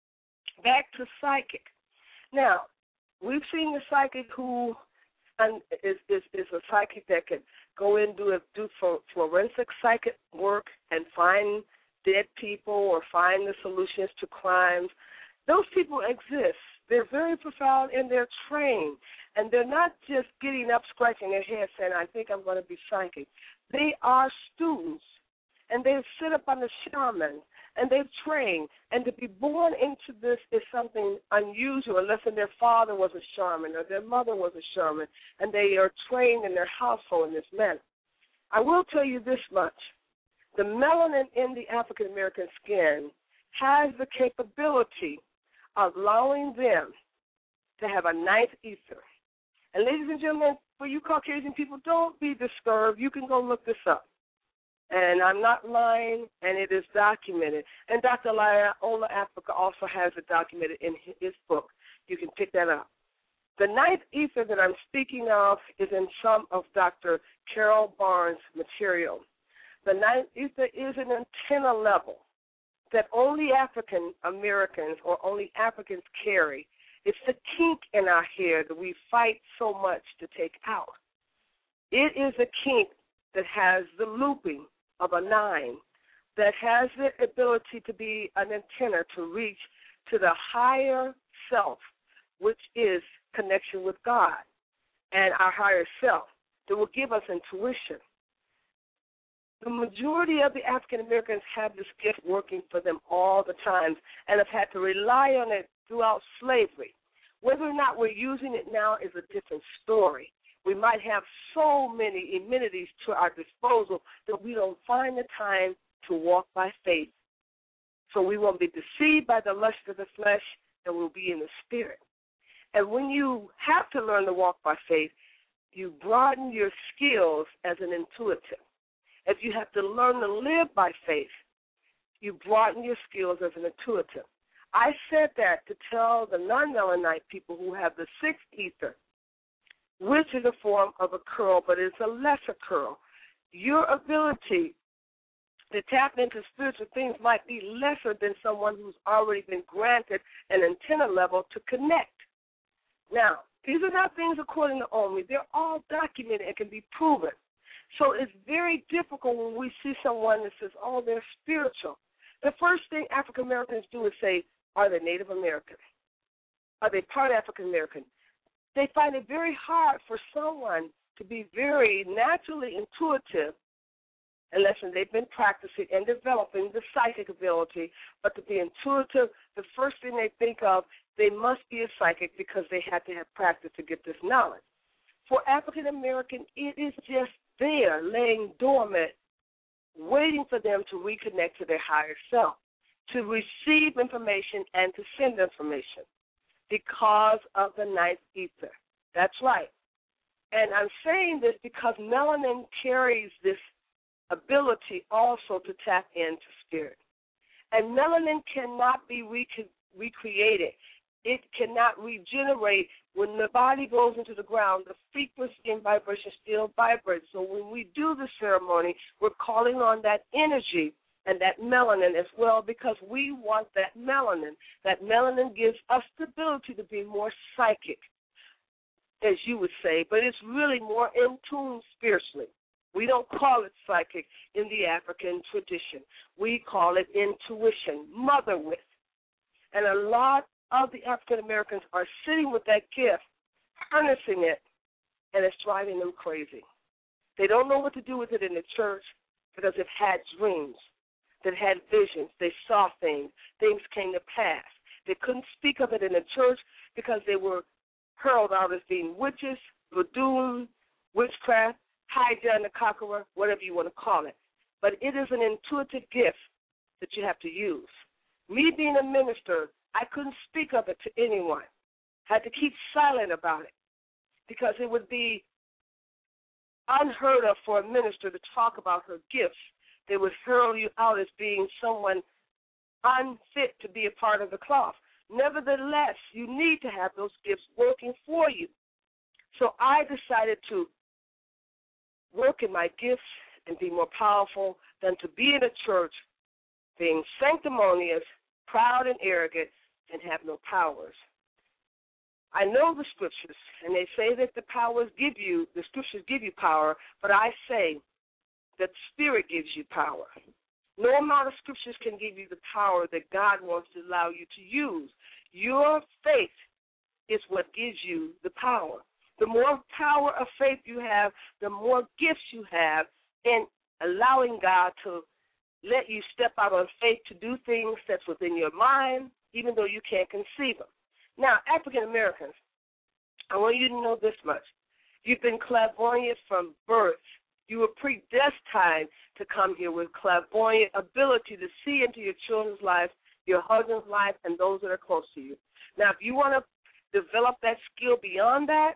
Back to psychic. Now, we've seen the psychic who and is, is, is a psychic that can go in and do, do forensic psychic work and find dead people or find the solutions to crimes. Those people exist. They're very profound and they're trained. And they're not just getting up, scratching their head, saying, I think I'm going to be psychic. They are students, and they sit up on the shaman, and they've trained. And to be born into this is something unusual, unless their father was a shaman or their mother was a shaman, and they are trained in their household in this manner. I will tell you this much. The melanin in the African-American skin has the capability of allowing them to have a ninth ether. And ladies and gentlemen, for you Caucasian people, don't be disturbed. You can go look this up. And I'm not lying, and it is documented. And Doctor Ola Afrika also has it documented in his book. You can pick that up. The ninth ether that I'm speaking of is in some of Doctor Carol Barnes' material. The ninth ether is an antenna level that only African Americans or only Africans carry. It's the kink in our hair that we fight so much to take out. It is a kink that has the looping of a nine, that has the ability to be an antenna to reach to the higher self, which is connection with God and our higher self, that will give us intuition. The majority of the African Americans have this gift working for them all the time and have had to rely on it throughout slavery. Whether or not we're using it now is a different story. We might have so many amenities to our disposal that we don't find the time to walk by faith. So we won't be deceived by the lust of the flesh, and we'll be in the spirit. And when you have to learn to walk by faith, you broaden your skills as an intuitive. If you have to learn to live by faith, you broaden your skills as an intuitive. I said that to tell the non-melanite people who have the sixth ether, which is a form of a curl, but it's a lesser curl. Your ability to tap into spiritual things might be lesser than someone who's already been granted an antenna level to connect. Now, these are not things according to Omi. They're all documented and can be proven. So it's very difficult when we see someone that says, oh, they're spiritual. The first thing African Americans do is say, are they Native American? Are they part African American? They find it very hard for someone to be very naturally intuitive unless they've been practicing and developing the psychic ability. But to be intuitive, the first thing they think of, they must be a psychic because they had to have practice to get this knowledge. For African American, it is just there, laying dormant, waiting for them to reconnect to their higher self, to receive information and to send information because of the ninth ether. That's right. And I'm saying this because melanin carries this ability also to tap into spirit. And melanin cannot be rec- recreated. It cannot regenerate. When the body goes into the ground, the frequency and vibration still vibrates. So when we do the ceremony, we're calling on that energy and that melanin as well because we want that melanin. That melanin gives us the ability to be more psychic, as you would say, but it's really more in tune spiritually. We don't call it psychic in the African tradition. We call it intuition, mother with. And a lot of the African Americans are sitting with that gift, harnessing it, and it's driving them crazy. They don't know what to do with it in the church because they've had dreams, they've had visions, they saw things, things came to pass. They couldn't speak of it in the church because they were hurled out as being witches, voodoo, witchcraft, Haja and the Conqueror, whatever you want to call it. But it is an intuitive gift that you have to use. Me being a minister, I couldn't speak of it to anyone. I had to keep silent about it because it would be unheard of for a minister to talk about her gifts. They would hurl you out as being someone unfit to be a part of the cloth. Nevertheless, you need to have those gifts working for you. So I decided to work in my gifts and be more powerful than to be in a church being sanctimonious, proud and arrogant, and have no powers. I know the scriptures, and they say that the powers give you, the scriptures give you power, but I say that spirit gives you power. No amount of scriptures can give you the power that God wants to allow you to use. Your faith is what gives you the power. The more power of faith you have, the more gifts you have in allowing God to let you step out on faith to do things that's within your mind, even though you can't conceive them. Now, African Americans, I want you to know this much. You've been clairvoyant from birth. You were predestined to come here with clairvoyant ability to see into your children's lives, your husband's life, and those that are close to you. Now, if you want to develop that skill beyond that,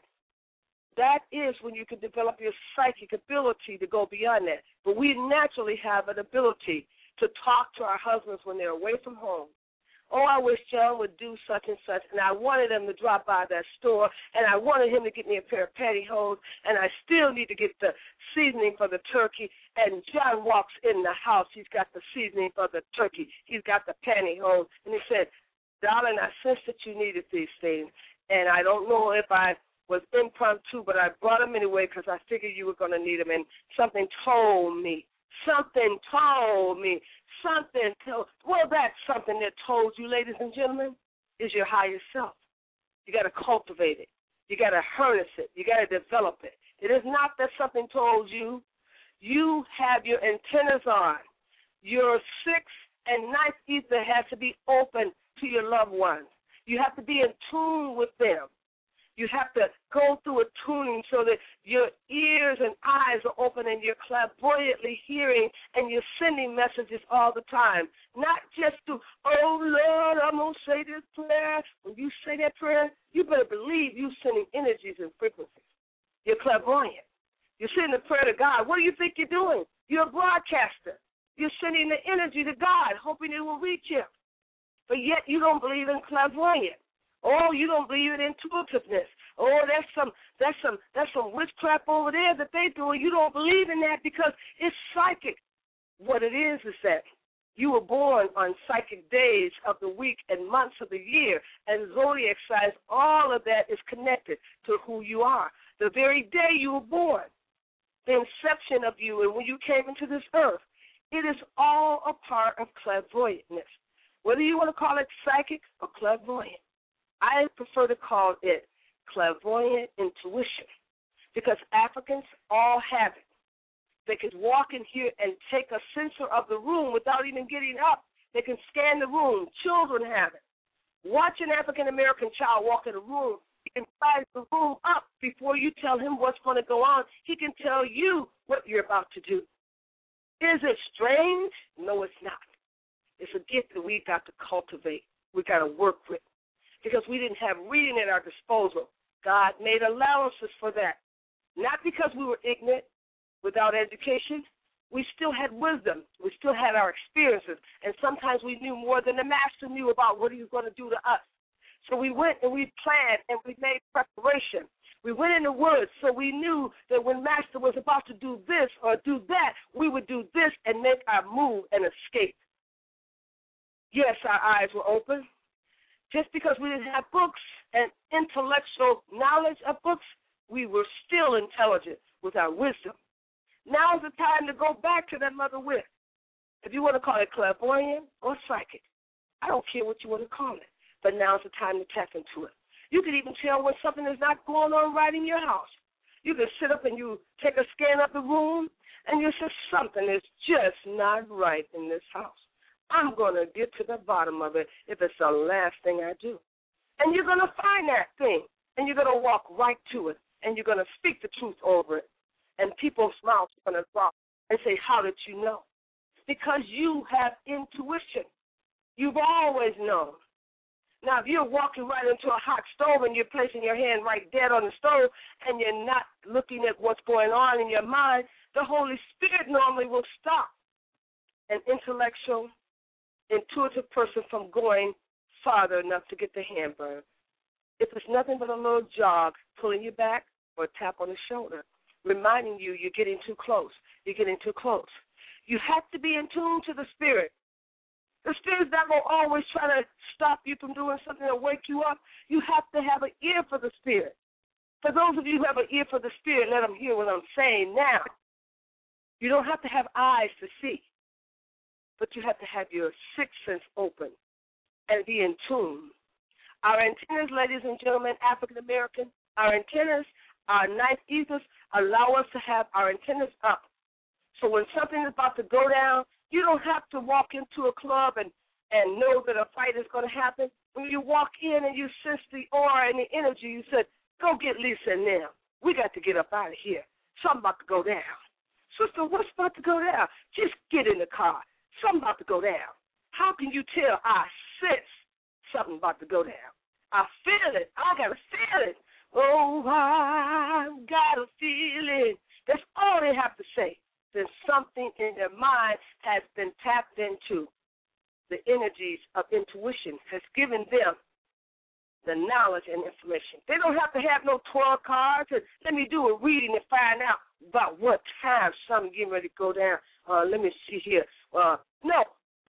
that is when you can develop your psychic ability to go beyond that. But we naturally have an ability to talk to our husbands when they're away from home. Oh, I wish John would do such and such, and I wanted him to drop by that store, and I wanted him to get me a pair of pantyhose, and I still need to get the seasoning for the turkey. And John walks in the house. He's got the seasoning for the turkey. He's got the pantyhose. And he said, darling, I sensed that you needed these things, and I don't know if I was impromptu, but I brought them anyway because I figured you were going to need them, and something told me. Something told me. Something told. Well, that's something that told you, ladies and gentlemen, is your higher self. You got to cultivate it. You got to harness it. You got to develop it. It is not that something told you. You have your antennas on. Your sixth and ninth ether has to be open to your loved ones. You have to be in tune with them. You have to go through a tuning so that your ears and eyes are open and you're clairvoyantly hearing and you're sending messages all the time. Not just to, oh, Lord, I'm going to say this prayer. When you say that prayer, you better believe you're sending energies and frequencies. You're clairvoyant. You're sending the prayer to God. What do you think you're doing? You're a broadcaster. You're sending the energy to God, hoping it will reach Him. But yet you don't believe in clairvoyant. Oh, you don't believe in intuitiveness. Oh, that's some that's some that's some witchcraft over there that they do. You don't believe in that because it's psychic. What it is is that you were born on psychic days of the week and months of the year, and zodiac signs, all of that is connected to who you are. The very day you were born, the inception of you and when you came into this earth, it is all a part of clairvoyantness. Whether you want to call it psychic or clairvoyant, I prefer to call it clairvoyant intuition because Africans all have it. They can walk in here and take a sensor of the room without even getting up. They can scan the room. Children have it. Watch an African-American child walk in a room. He can size the room up before you tell him what's going to go on. He can tell you what you're about to do. Is it strange? No, it's not. It's a gift that we've got to cultivate. We've got to work with. Because we didn't have reading at our disposal. God made allowances for that. Not because we were ignorant, without education. We still had wisdom. We still had our experiences. And sometimes we knew more than the master knew about what he was going to do to us. So we went and we planned and we made preparation. We went in the woods so we knew that when master was about to do this or do that, we would do this and make our move and escape. Yes, our eyes were open. Just because we didn't have books and intellectual knowledge of books, we were still intelligent with our wisdom. Now is the time to go back to that mother wit. If you want to call it clairvoyant or psychic, I don't care what you want to call it, but now is the time to tap into it. You can even tell when something is not going on right in your house. You can sit up and you take a scan of the room, and you say something is just not right in this house. I'm going to get to the bottom of it if it's the last thing I do. And you're going to find that thing, and you're going to walk right to it, and you're going to speak the truth over it. And people's mouths are going to drop and say, how did you know? Because you have intuition. You've always known. Now, if you're walking right into a hot stove and you're placing your hand right dead on the stove and you're not looking at what's going on in your mind, the Holy Spirit normally will stop an intellectual, intuitive person from going farther enough to get the hand burned. If it's nothing but a little jog, pulling you back or a tap on the shoulder, reminding you you're getting too close, you're getting too close. You have to be in tune to the Spirit. The Spirit's not going to always try to stop you from doing something or wake you up. You have to have an ear for the Spirit. For those of you who have an ear for the Spirit, let them hear what I'm saying now. You don't have to have eyes to see, but you have to have your sixth sense open and be in tune. Our antennas, ladies and gentlemen, African American, Our antennas, our ninth ethers, allow us to have our antennas up. So when something is about to go down, you don't have to walk into a club and, and know that a fight is going to happen. When you walk in and you sense the aura and the energy, you said, go get Lisa and them. We got to get up out of here. Something about to go down. Sister, what's about to go down? Just get in the car. Something about to go down. How can you tell I sense something about to go down? I feel it. I got to feel it. Oh, I've got a feeling. That's all they have to say. Then something in their mind has been tapped into. The energies of intuition has given them the knowledge and information. They don't have to have no twelve cards and let me do a reading and find out about what time something getting ready to go down. Uh, let me see here. Uh, no.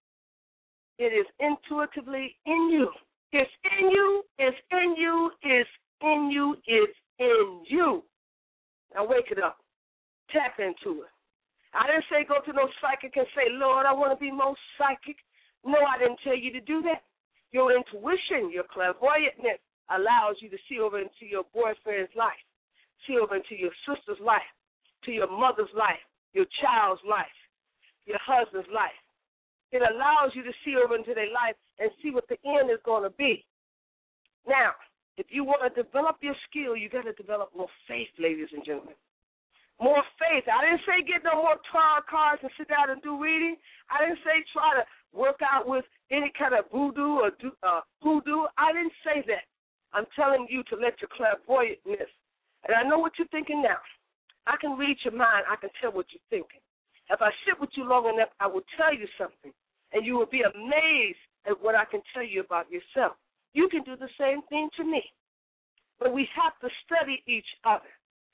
It is intuitively in you. It's in you. It's in you. It's in you. It's in you. Now wake it up. Tap into it. I didn't say go to no psychic and say, Lord, I want to be more psychic. No, I didn't tell you to do that. Your intuition, your clairvoyantness allows you to see over into your boyfriend's life, see over into your sister's life, to your mother's life, your child's life, your husband's life. It allows you to see over into their life and see what the end is going to be. Now, if you want to develop your skill, you got to develop more faith, ladies and gentlemen. More faith. I didn't say get no more tarot cards and sit down and do reading. I didn't say try to work out with any kind of voodoo or do, uh, hoodoo. I didn't say that. I'm telling you to let your clairvoyantness. And I know what you're thinking now. I can read your mind. I can tell what you're thinking. If I sit with you long enough, I will tell you something, and you will be amazed at what I can tell you about yourself. You can do the same thing to me. But we have to study each other.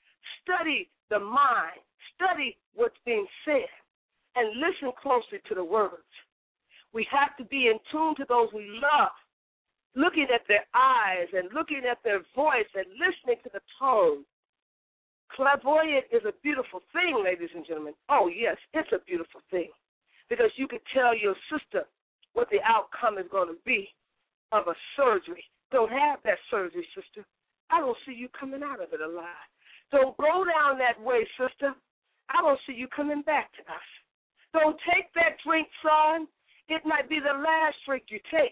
Study the mind. Study what's being said. And listen closely to the words. We have to be in tune to those we love, looking at their eyes and looking at their voice and listening to the tone. Clairvoyant is a beautiful thing, ladies and gentlemen. Oh, yes, it's a beautiful thing because you can tell your sister what the outcome is going to be of a surgery. Don't have that surgery, sister. I don't see you coming out of it alive. Don't go down that way, sister. I don't see you coming back to us. Don't take that drink, son. It might be the last drink you take.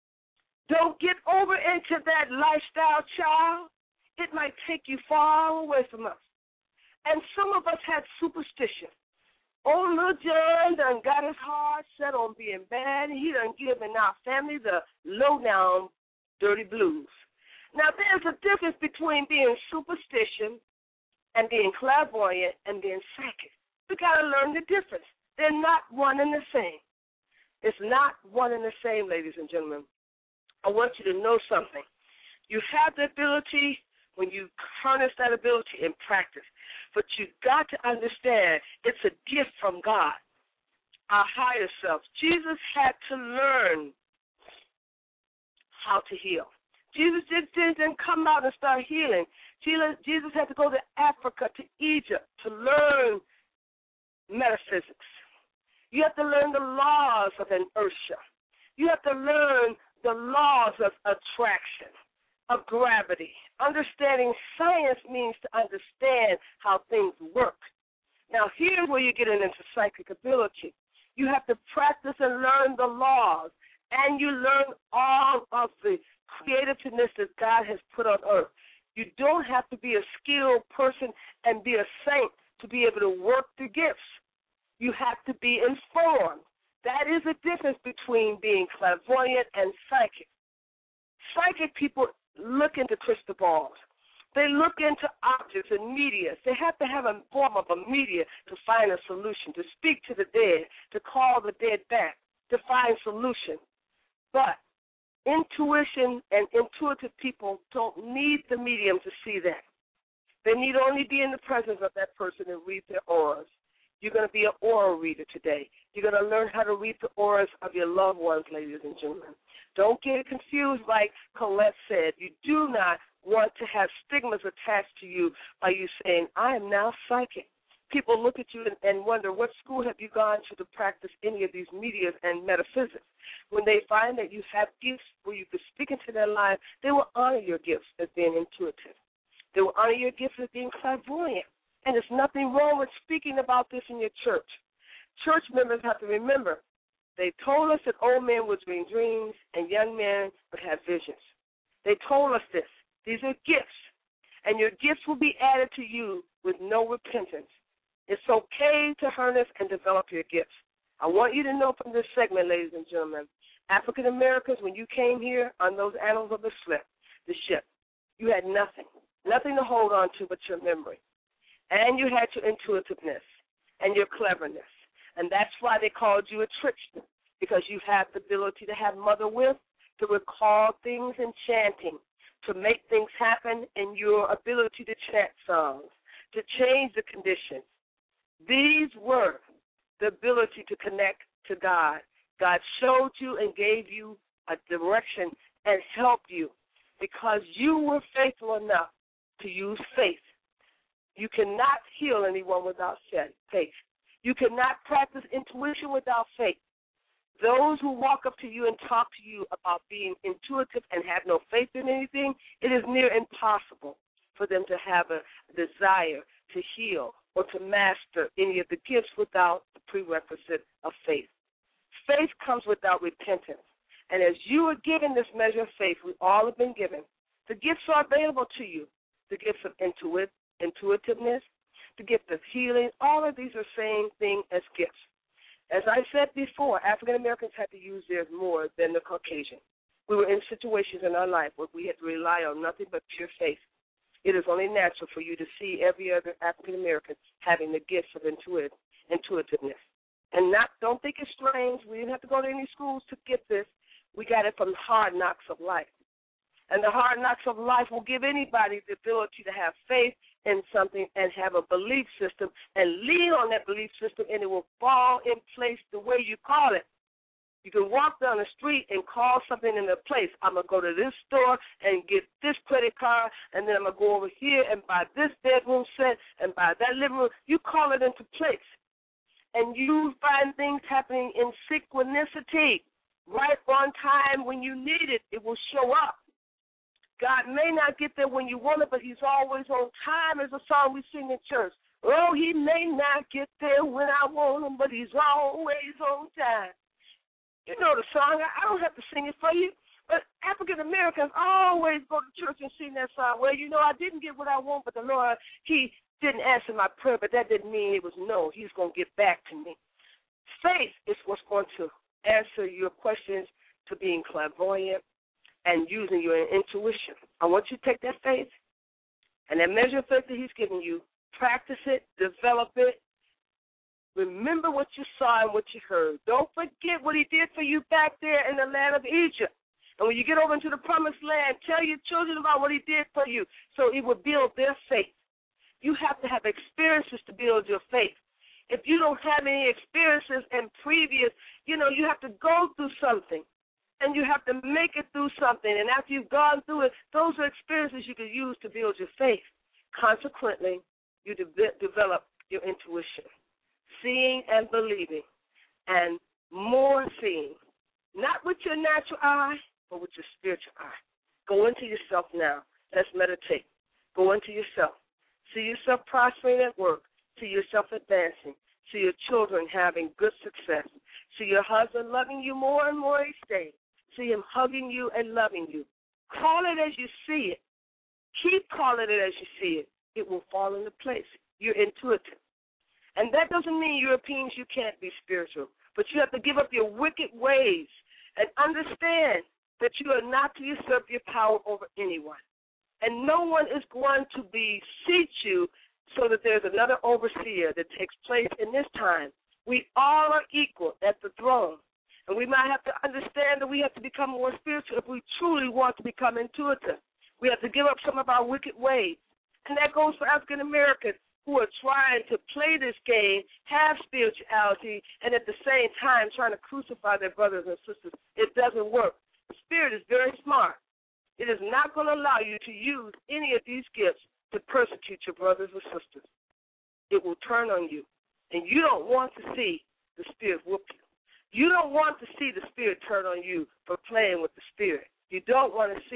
Don't get over into that lifestyle, child. It might take you far away from us. And some of us had superstition. Old little John done got his heart set on being bad, and he done given our family the low-down dirty blues. Now, there's a difference between being superstition and being clairvoyant and being psychic. We got to learn the difference. They're not one and the same. It's not one and the same, ladies and gentlemen. I want you to know something. You have the ability when you harness that ability in practice, but you've got to understand it's a gift from God, our higher self. Jesus had to learn how to heal. Jesus just didn't come out and start healing. Jesus had to go to Africa, to Egypt, to learn metaphysics. You have to learn the laws of inertia. You have to learn the laws of attraction, of gravity. Understanding science means to understand how things work. Now, here's where you get into psychic ability. You have to practice and learn the laws, and you learn all of the creativeness that God has put on earth. You don't have to be a skilled person and be a saint to be able to work the gifts. You have to be informed. That is the difference between being clairvoyant and psychic. Psychic people look into crystal balls. They look into objects and media. They have to have a form of a media to find a solution, to speak to the dead, to call the dead back, to find solution. But intuition and intuitive people don't need the medium to see that. They need only be in the presence of that person and read their auras. You're going to be an aura reader today. You're going to learn how to read the auras of your loved ones, ladies and gentlemen. Don't get confused like Colette said. You do not want to have stigmas attached to you by you saying, I am now psychic. People look at you and, and wonder, what school have you gone to to practice any of these medias and metaphysics? When they find that you have gifts where you can speak into their life, they will honor your gifts as being intuitive. They will honor your gifts as being clairvoyant. And there's nothing wrong with speaking about this in your church. Church members have to remember, they told us that old men would dream dreams and young men would have visions. They told us this. These are gifts, and your gifts will be added to you with no repentance. It's okay to harness and develop your gifts. I want you to know from this segment, ladies and gentlemen, African Americans, when you came here on those annals of the ship, the ship, you had nothing, nothing to hold on to but your memory. And you had your intuitiveness and your cleverness. And that's why they called you a trickster, because you have the ability to have mother with, to recall things in chanting, to make things happen in your ability to chant songs, to change the conditions. These were the ability to connect to God. God showed you and gave you a direction and helped you because you were faithful enough to use faith. You cannot heal anyone without faith. You cannot practice intuition without faith. Those who walk up to you and talk to you about being intuitive and have no faith in anything, it is near impossible for them to have a desire to heal or to master any of the gifts without the prerequisite of faith. Faith comes without repentance. And as you are given this measure of faith, we all have been given, the gifts are available to you, the gifts of intuit, intuitiveness, the gift of healing. All of these are same thing as gifts. As I said before, African Americans had to use theirs more than the Caucasian. We were in situations in our life where we had to rely on nothing but pure faith. It is only natural for you to see every other African American having the gifts of intuit, intuitiveness. And not don't think it's strange. We didn't have to go to any schools to get this. We got it from the hard knocks of life. And the hard knocks of life will give anybody the ability to have faith in something and have a belief system and lean on that belief system, and it will fall in place the way you call it. You can walk down the street and call something into place. I'm going to go to this store and get this credit card, and then I'm going to go over here and buy this bedroom set and buy that living room. You call it into place. And you find things happening in synchronicity. Right on time when you need it, it will show up. God may not get there when you want it, but he's always on time, is a song we sing in church. Oh, he may not get there when I want him, but he's always on time. You know the song. I don't have to sing it for you. But African Americans always go to church and sing that song. Well, you know, I didn't get what I want, but the Lord, he didn't answer my prayer, but that didn't mean it was no. He's going to get back to me. Faith is what's going to answer your questions to being clairvoyant and using your intuition. I want you to take that faith and that measure of faith that he's given you, practice it, develop it. Remember what you saw and what you heard. Don't forget what he did for you back there in the land of Egypt. And when you get over into the promised land, tell your children about what he did for you so it will build their faith. You have to have experiences to build your faith. If you don't have any experiences in previous, you know, you have to go through something. And you have to make it through something. And after you've gone through it, those are experiences you can use to build your faith. Consequently, you de- develop your intuition, seeing and believing, and more seeing, not with your natural eye, but with your spiritual eye. Go into yourself now. Let's meditate. Go into yourself. See yourself prospering at work. See yourself advancing. See your children having good success. See your husband loving you more and more each day. See him hugging you and loving you. Call it as you see it. Keep calling it as you see it. It will fall into place. You're intuitive. And that doesn't mean Europeans you can't be spiritual, but you have to give up your wicked ways and understand that you are not to usurp your power over anyone. And no one is going to beseech you so that there's another overseer that takes place in this time. We all are equal at the throne. And we might have to understand that we have to become more spiritual if we truly want to become intuitive. We have to give up some of our wicked ways. And that goes for African Americans who are trying to play this game, have spirituality, and at the same time trying to crucify their brothers and sisters. It doesn't work. The Spirit is very smart. It is not going to allow you to use any of these gifts to persecute your brothers or sisters. It will turn on you. And you don't want to see the Spirit whoop you. You don't want to see the Spirit turn on you for playing with the Spirit. You don't want to see it.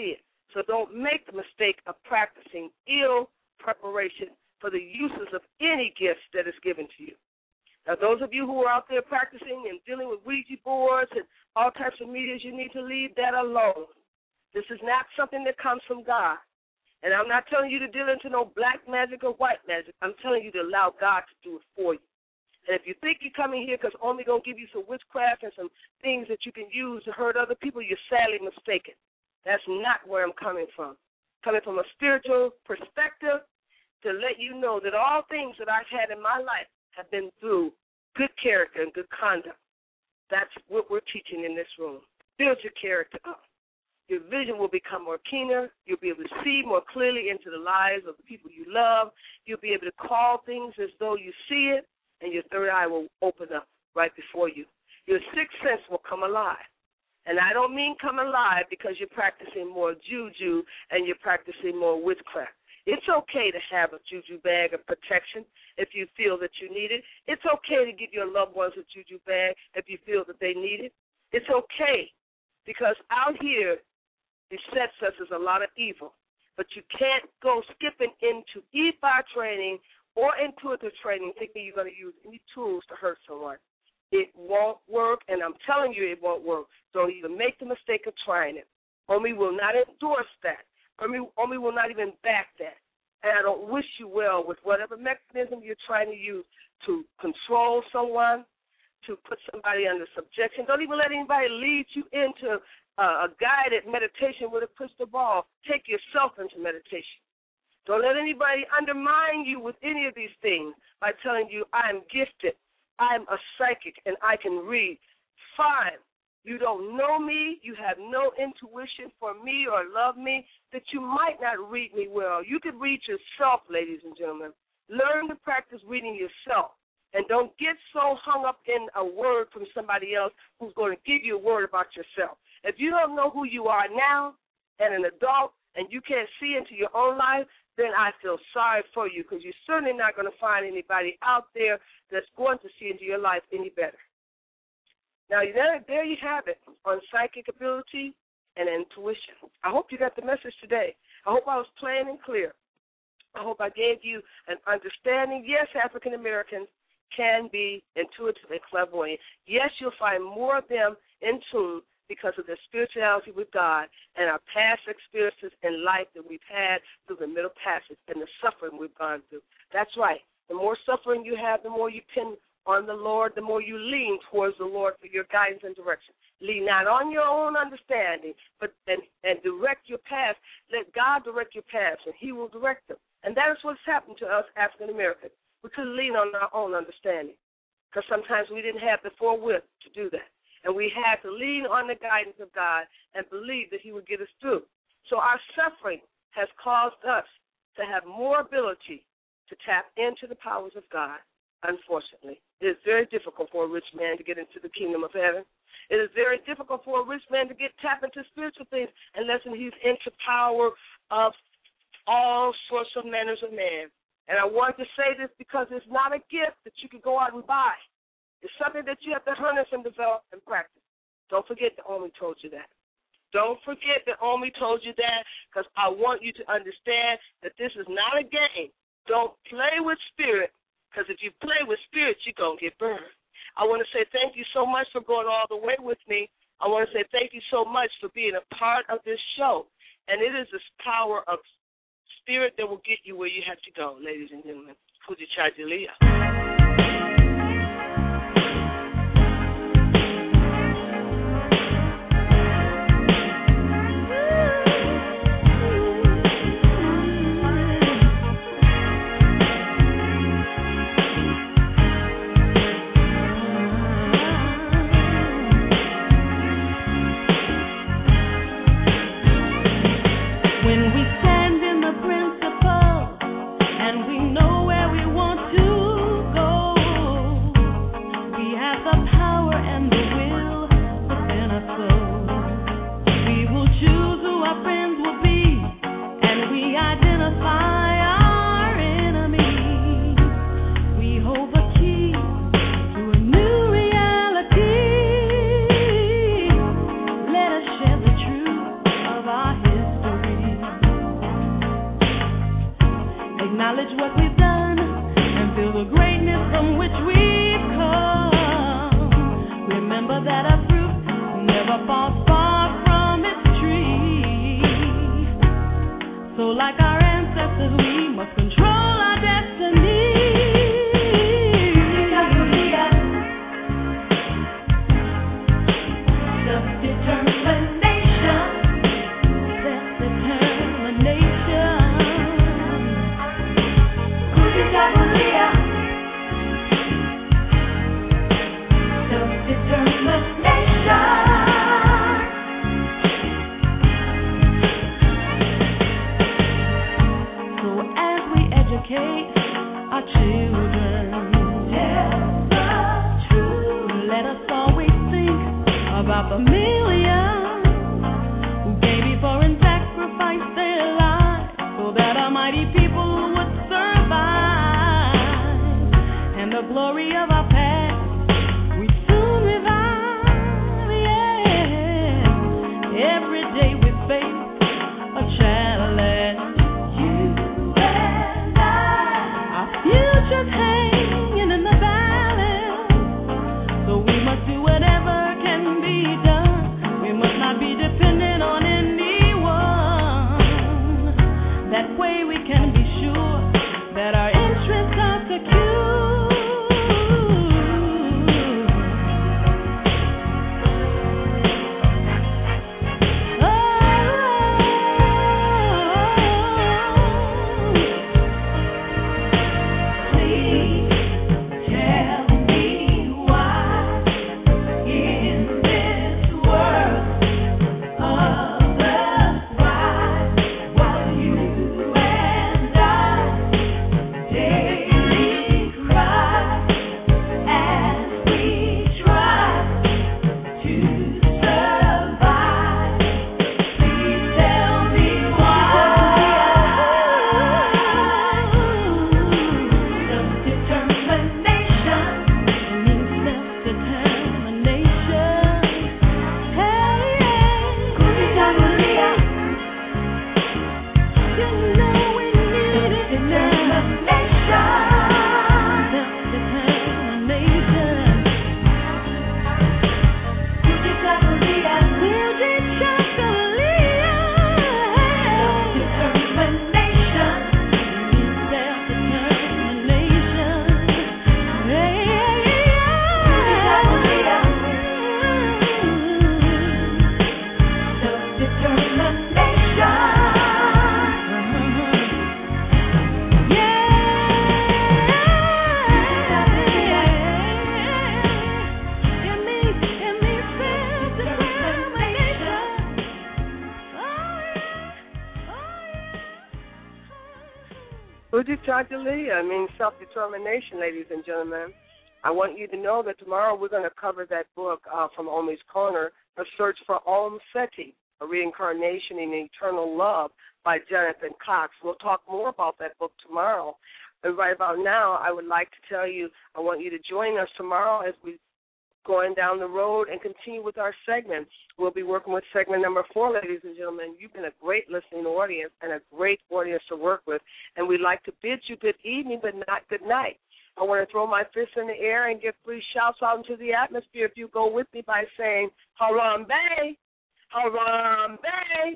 So don't make the mistake of practicing ill preparation for the uses of any gifts that is given to you. Now, those of you who are out there practicing and dealing with Ouija boards and all types of medias, you need to leave that alone. This is not something that comes from God. And I'm not telling you to deal into no black magic or white magic. I'm telling you to allow God to do it for you. And if you think you're coming here because only going to give you some witchcraft and some things that you can use to hurt other people, you're sadly mistaken. That's not where I'm coming from. Coming from a spiritual perspective to let you know that all things that I've had in my life have been through good character and good conduct. That's what we're teaching in this room. Build your character up. Your vision will become more keener. You'll be able to see more clearly into the lives of the people you love. You'll be able to call things as though you see it, and your third eye will open up right before you. Your sixth sense will come alive. And I don't mean come alive because you're practicing more juju and you're practicing more witchcraft. It's okay to have a juju bag of protection if you feel that you need it. It's okay to give your loved ones a juju bag if you feel that they need it. It's okay because out here besets us is a lot of evil. But you can't go skipping into E F I training or intuitive training thinking you're going to use any tools to hurt someone. It won't work, and I'm telling you it won't work. Don't even make the mistake of trying it. Omi will not endorse that. Omi, Omi will not even back that. And I don't wish you well with whatever mechanism you're trying to use to control someone, to put somebody under subjection. Don't even let anybody lead you into uh, a guided meditation with a crystal ball. Take yourself into meditation. Don't let anybody undermine you with any of these things by telling you, I'm gifted, I'm a psychic, and I can read. Fine. You don't know me, you have no intuition for me or love me, that you might not read me well. You can read yourself, ladies and gentlemen. Learn to practice reading yourself. And don't get so hung up in a word from somebody else who's going to give you a word about yourself. If you don't know who you are now and an adult and you can't see into your own life, then I feel sorry for you because you're certainly not going to find anybody out there that's going to see into your life any better. Now, there, there you have it on psychic ability and intuition. I hope you got the message today. I hope I was plain and clear. I hope I gave you an understanding. Yes, African Americans can be intuitive and clairvoyant. Yes, you'll find more of them in tune because of their spirituality with God and our past experiences in life that we've had through the middle passage and the suffering we've gone through. That's right. The more suffering you have, the more you pin on the Lord, the more you lean towards the Lord for your guidance and direction. Lean not on your own understanding, but and, and direct your path. Let God direct your paths, and he will direct them. And that is what's happened to us African Americans. We couldn't lean on our own understanding because sometimes we didn't have the forethought to do that. And we had to lean on the guidance of God and believe that he would get us through. So our suffering has caused us to have more ability to tap into the powers of God, unfortunately. It is very difficult for a rich man to get into the kingdom of heaven. It is very difficult for a rich man to get tap into spiritual things unless he's into power of all sorts of manners of man. And I want to say this because it's not a gift that you can go out and buy. It's something that you have to harness and develop and practice. Don't forget that Omi told you that. Don't forget that Omi told you that because I want you to understand that this is not a game. Don't play with spirit. Because if you play with spirits, you're going to get burned. I want to say thank you so much for going all the way with me. I want to say thank you so much for being a part of this show. And it is this power of spirit that will get you where you have to go, ladies and gentlemen. Kujichajilia. When we stand in the principle and we know where we want to acknowledge what we've done and feel the greatness from which we've come. Remember that a fruit never falls far from its tree. So like our ancestors, we must control our destiny. Our children, tell the truth. Let us always think about the millions who gave before and sacrificed their lives so that our mighty people would survive. And the glory of our past we soon revive. Yeah, every day we face a challenge. Future's hanging in the balance, so we must do whatever can be done. We must not be dependent on anyone. That way we can be sure that our interests are secure. Uditadalia means self-determination, ladies and gentlemen. I want you to know that tomorrow we're going to cover that book uh, from Omi's Corner, A Search for Om Seti, A Reincarnation in Eternal Love by Jonathan Cox. We'll talk more about that book tomorrow. And right about now, I would like to tell you, I want you to join us tomorrow as we going down the road and continue with our segment. We'll be working with segment number four, ladies and gentlemen. You've been a great listening audience and a great audience to work with, and we'd like to bid you good evening but not good night. I want to throw my fist in the air and give three shouts out into the atmosphere if you go with me by saying, Harambe, Harambe,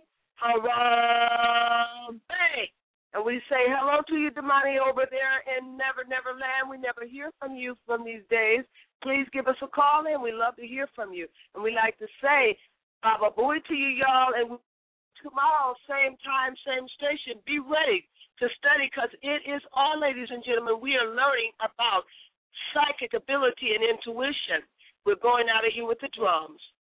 Harambe. And we say hello to you, Damani, over there in Never Never Land. We never hear from you from these days. Please give us a call in. We love to hear from you. And we like to say, Baba Booey to you, y'all. And tomorrow, same time, same station, be ready to study because it is all, ladies and gentlemen, we are learning about psychic ability and intuition. We're going out of here with the drums.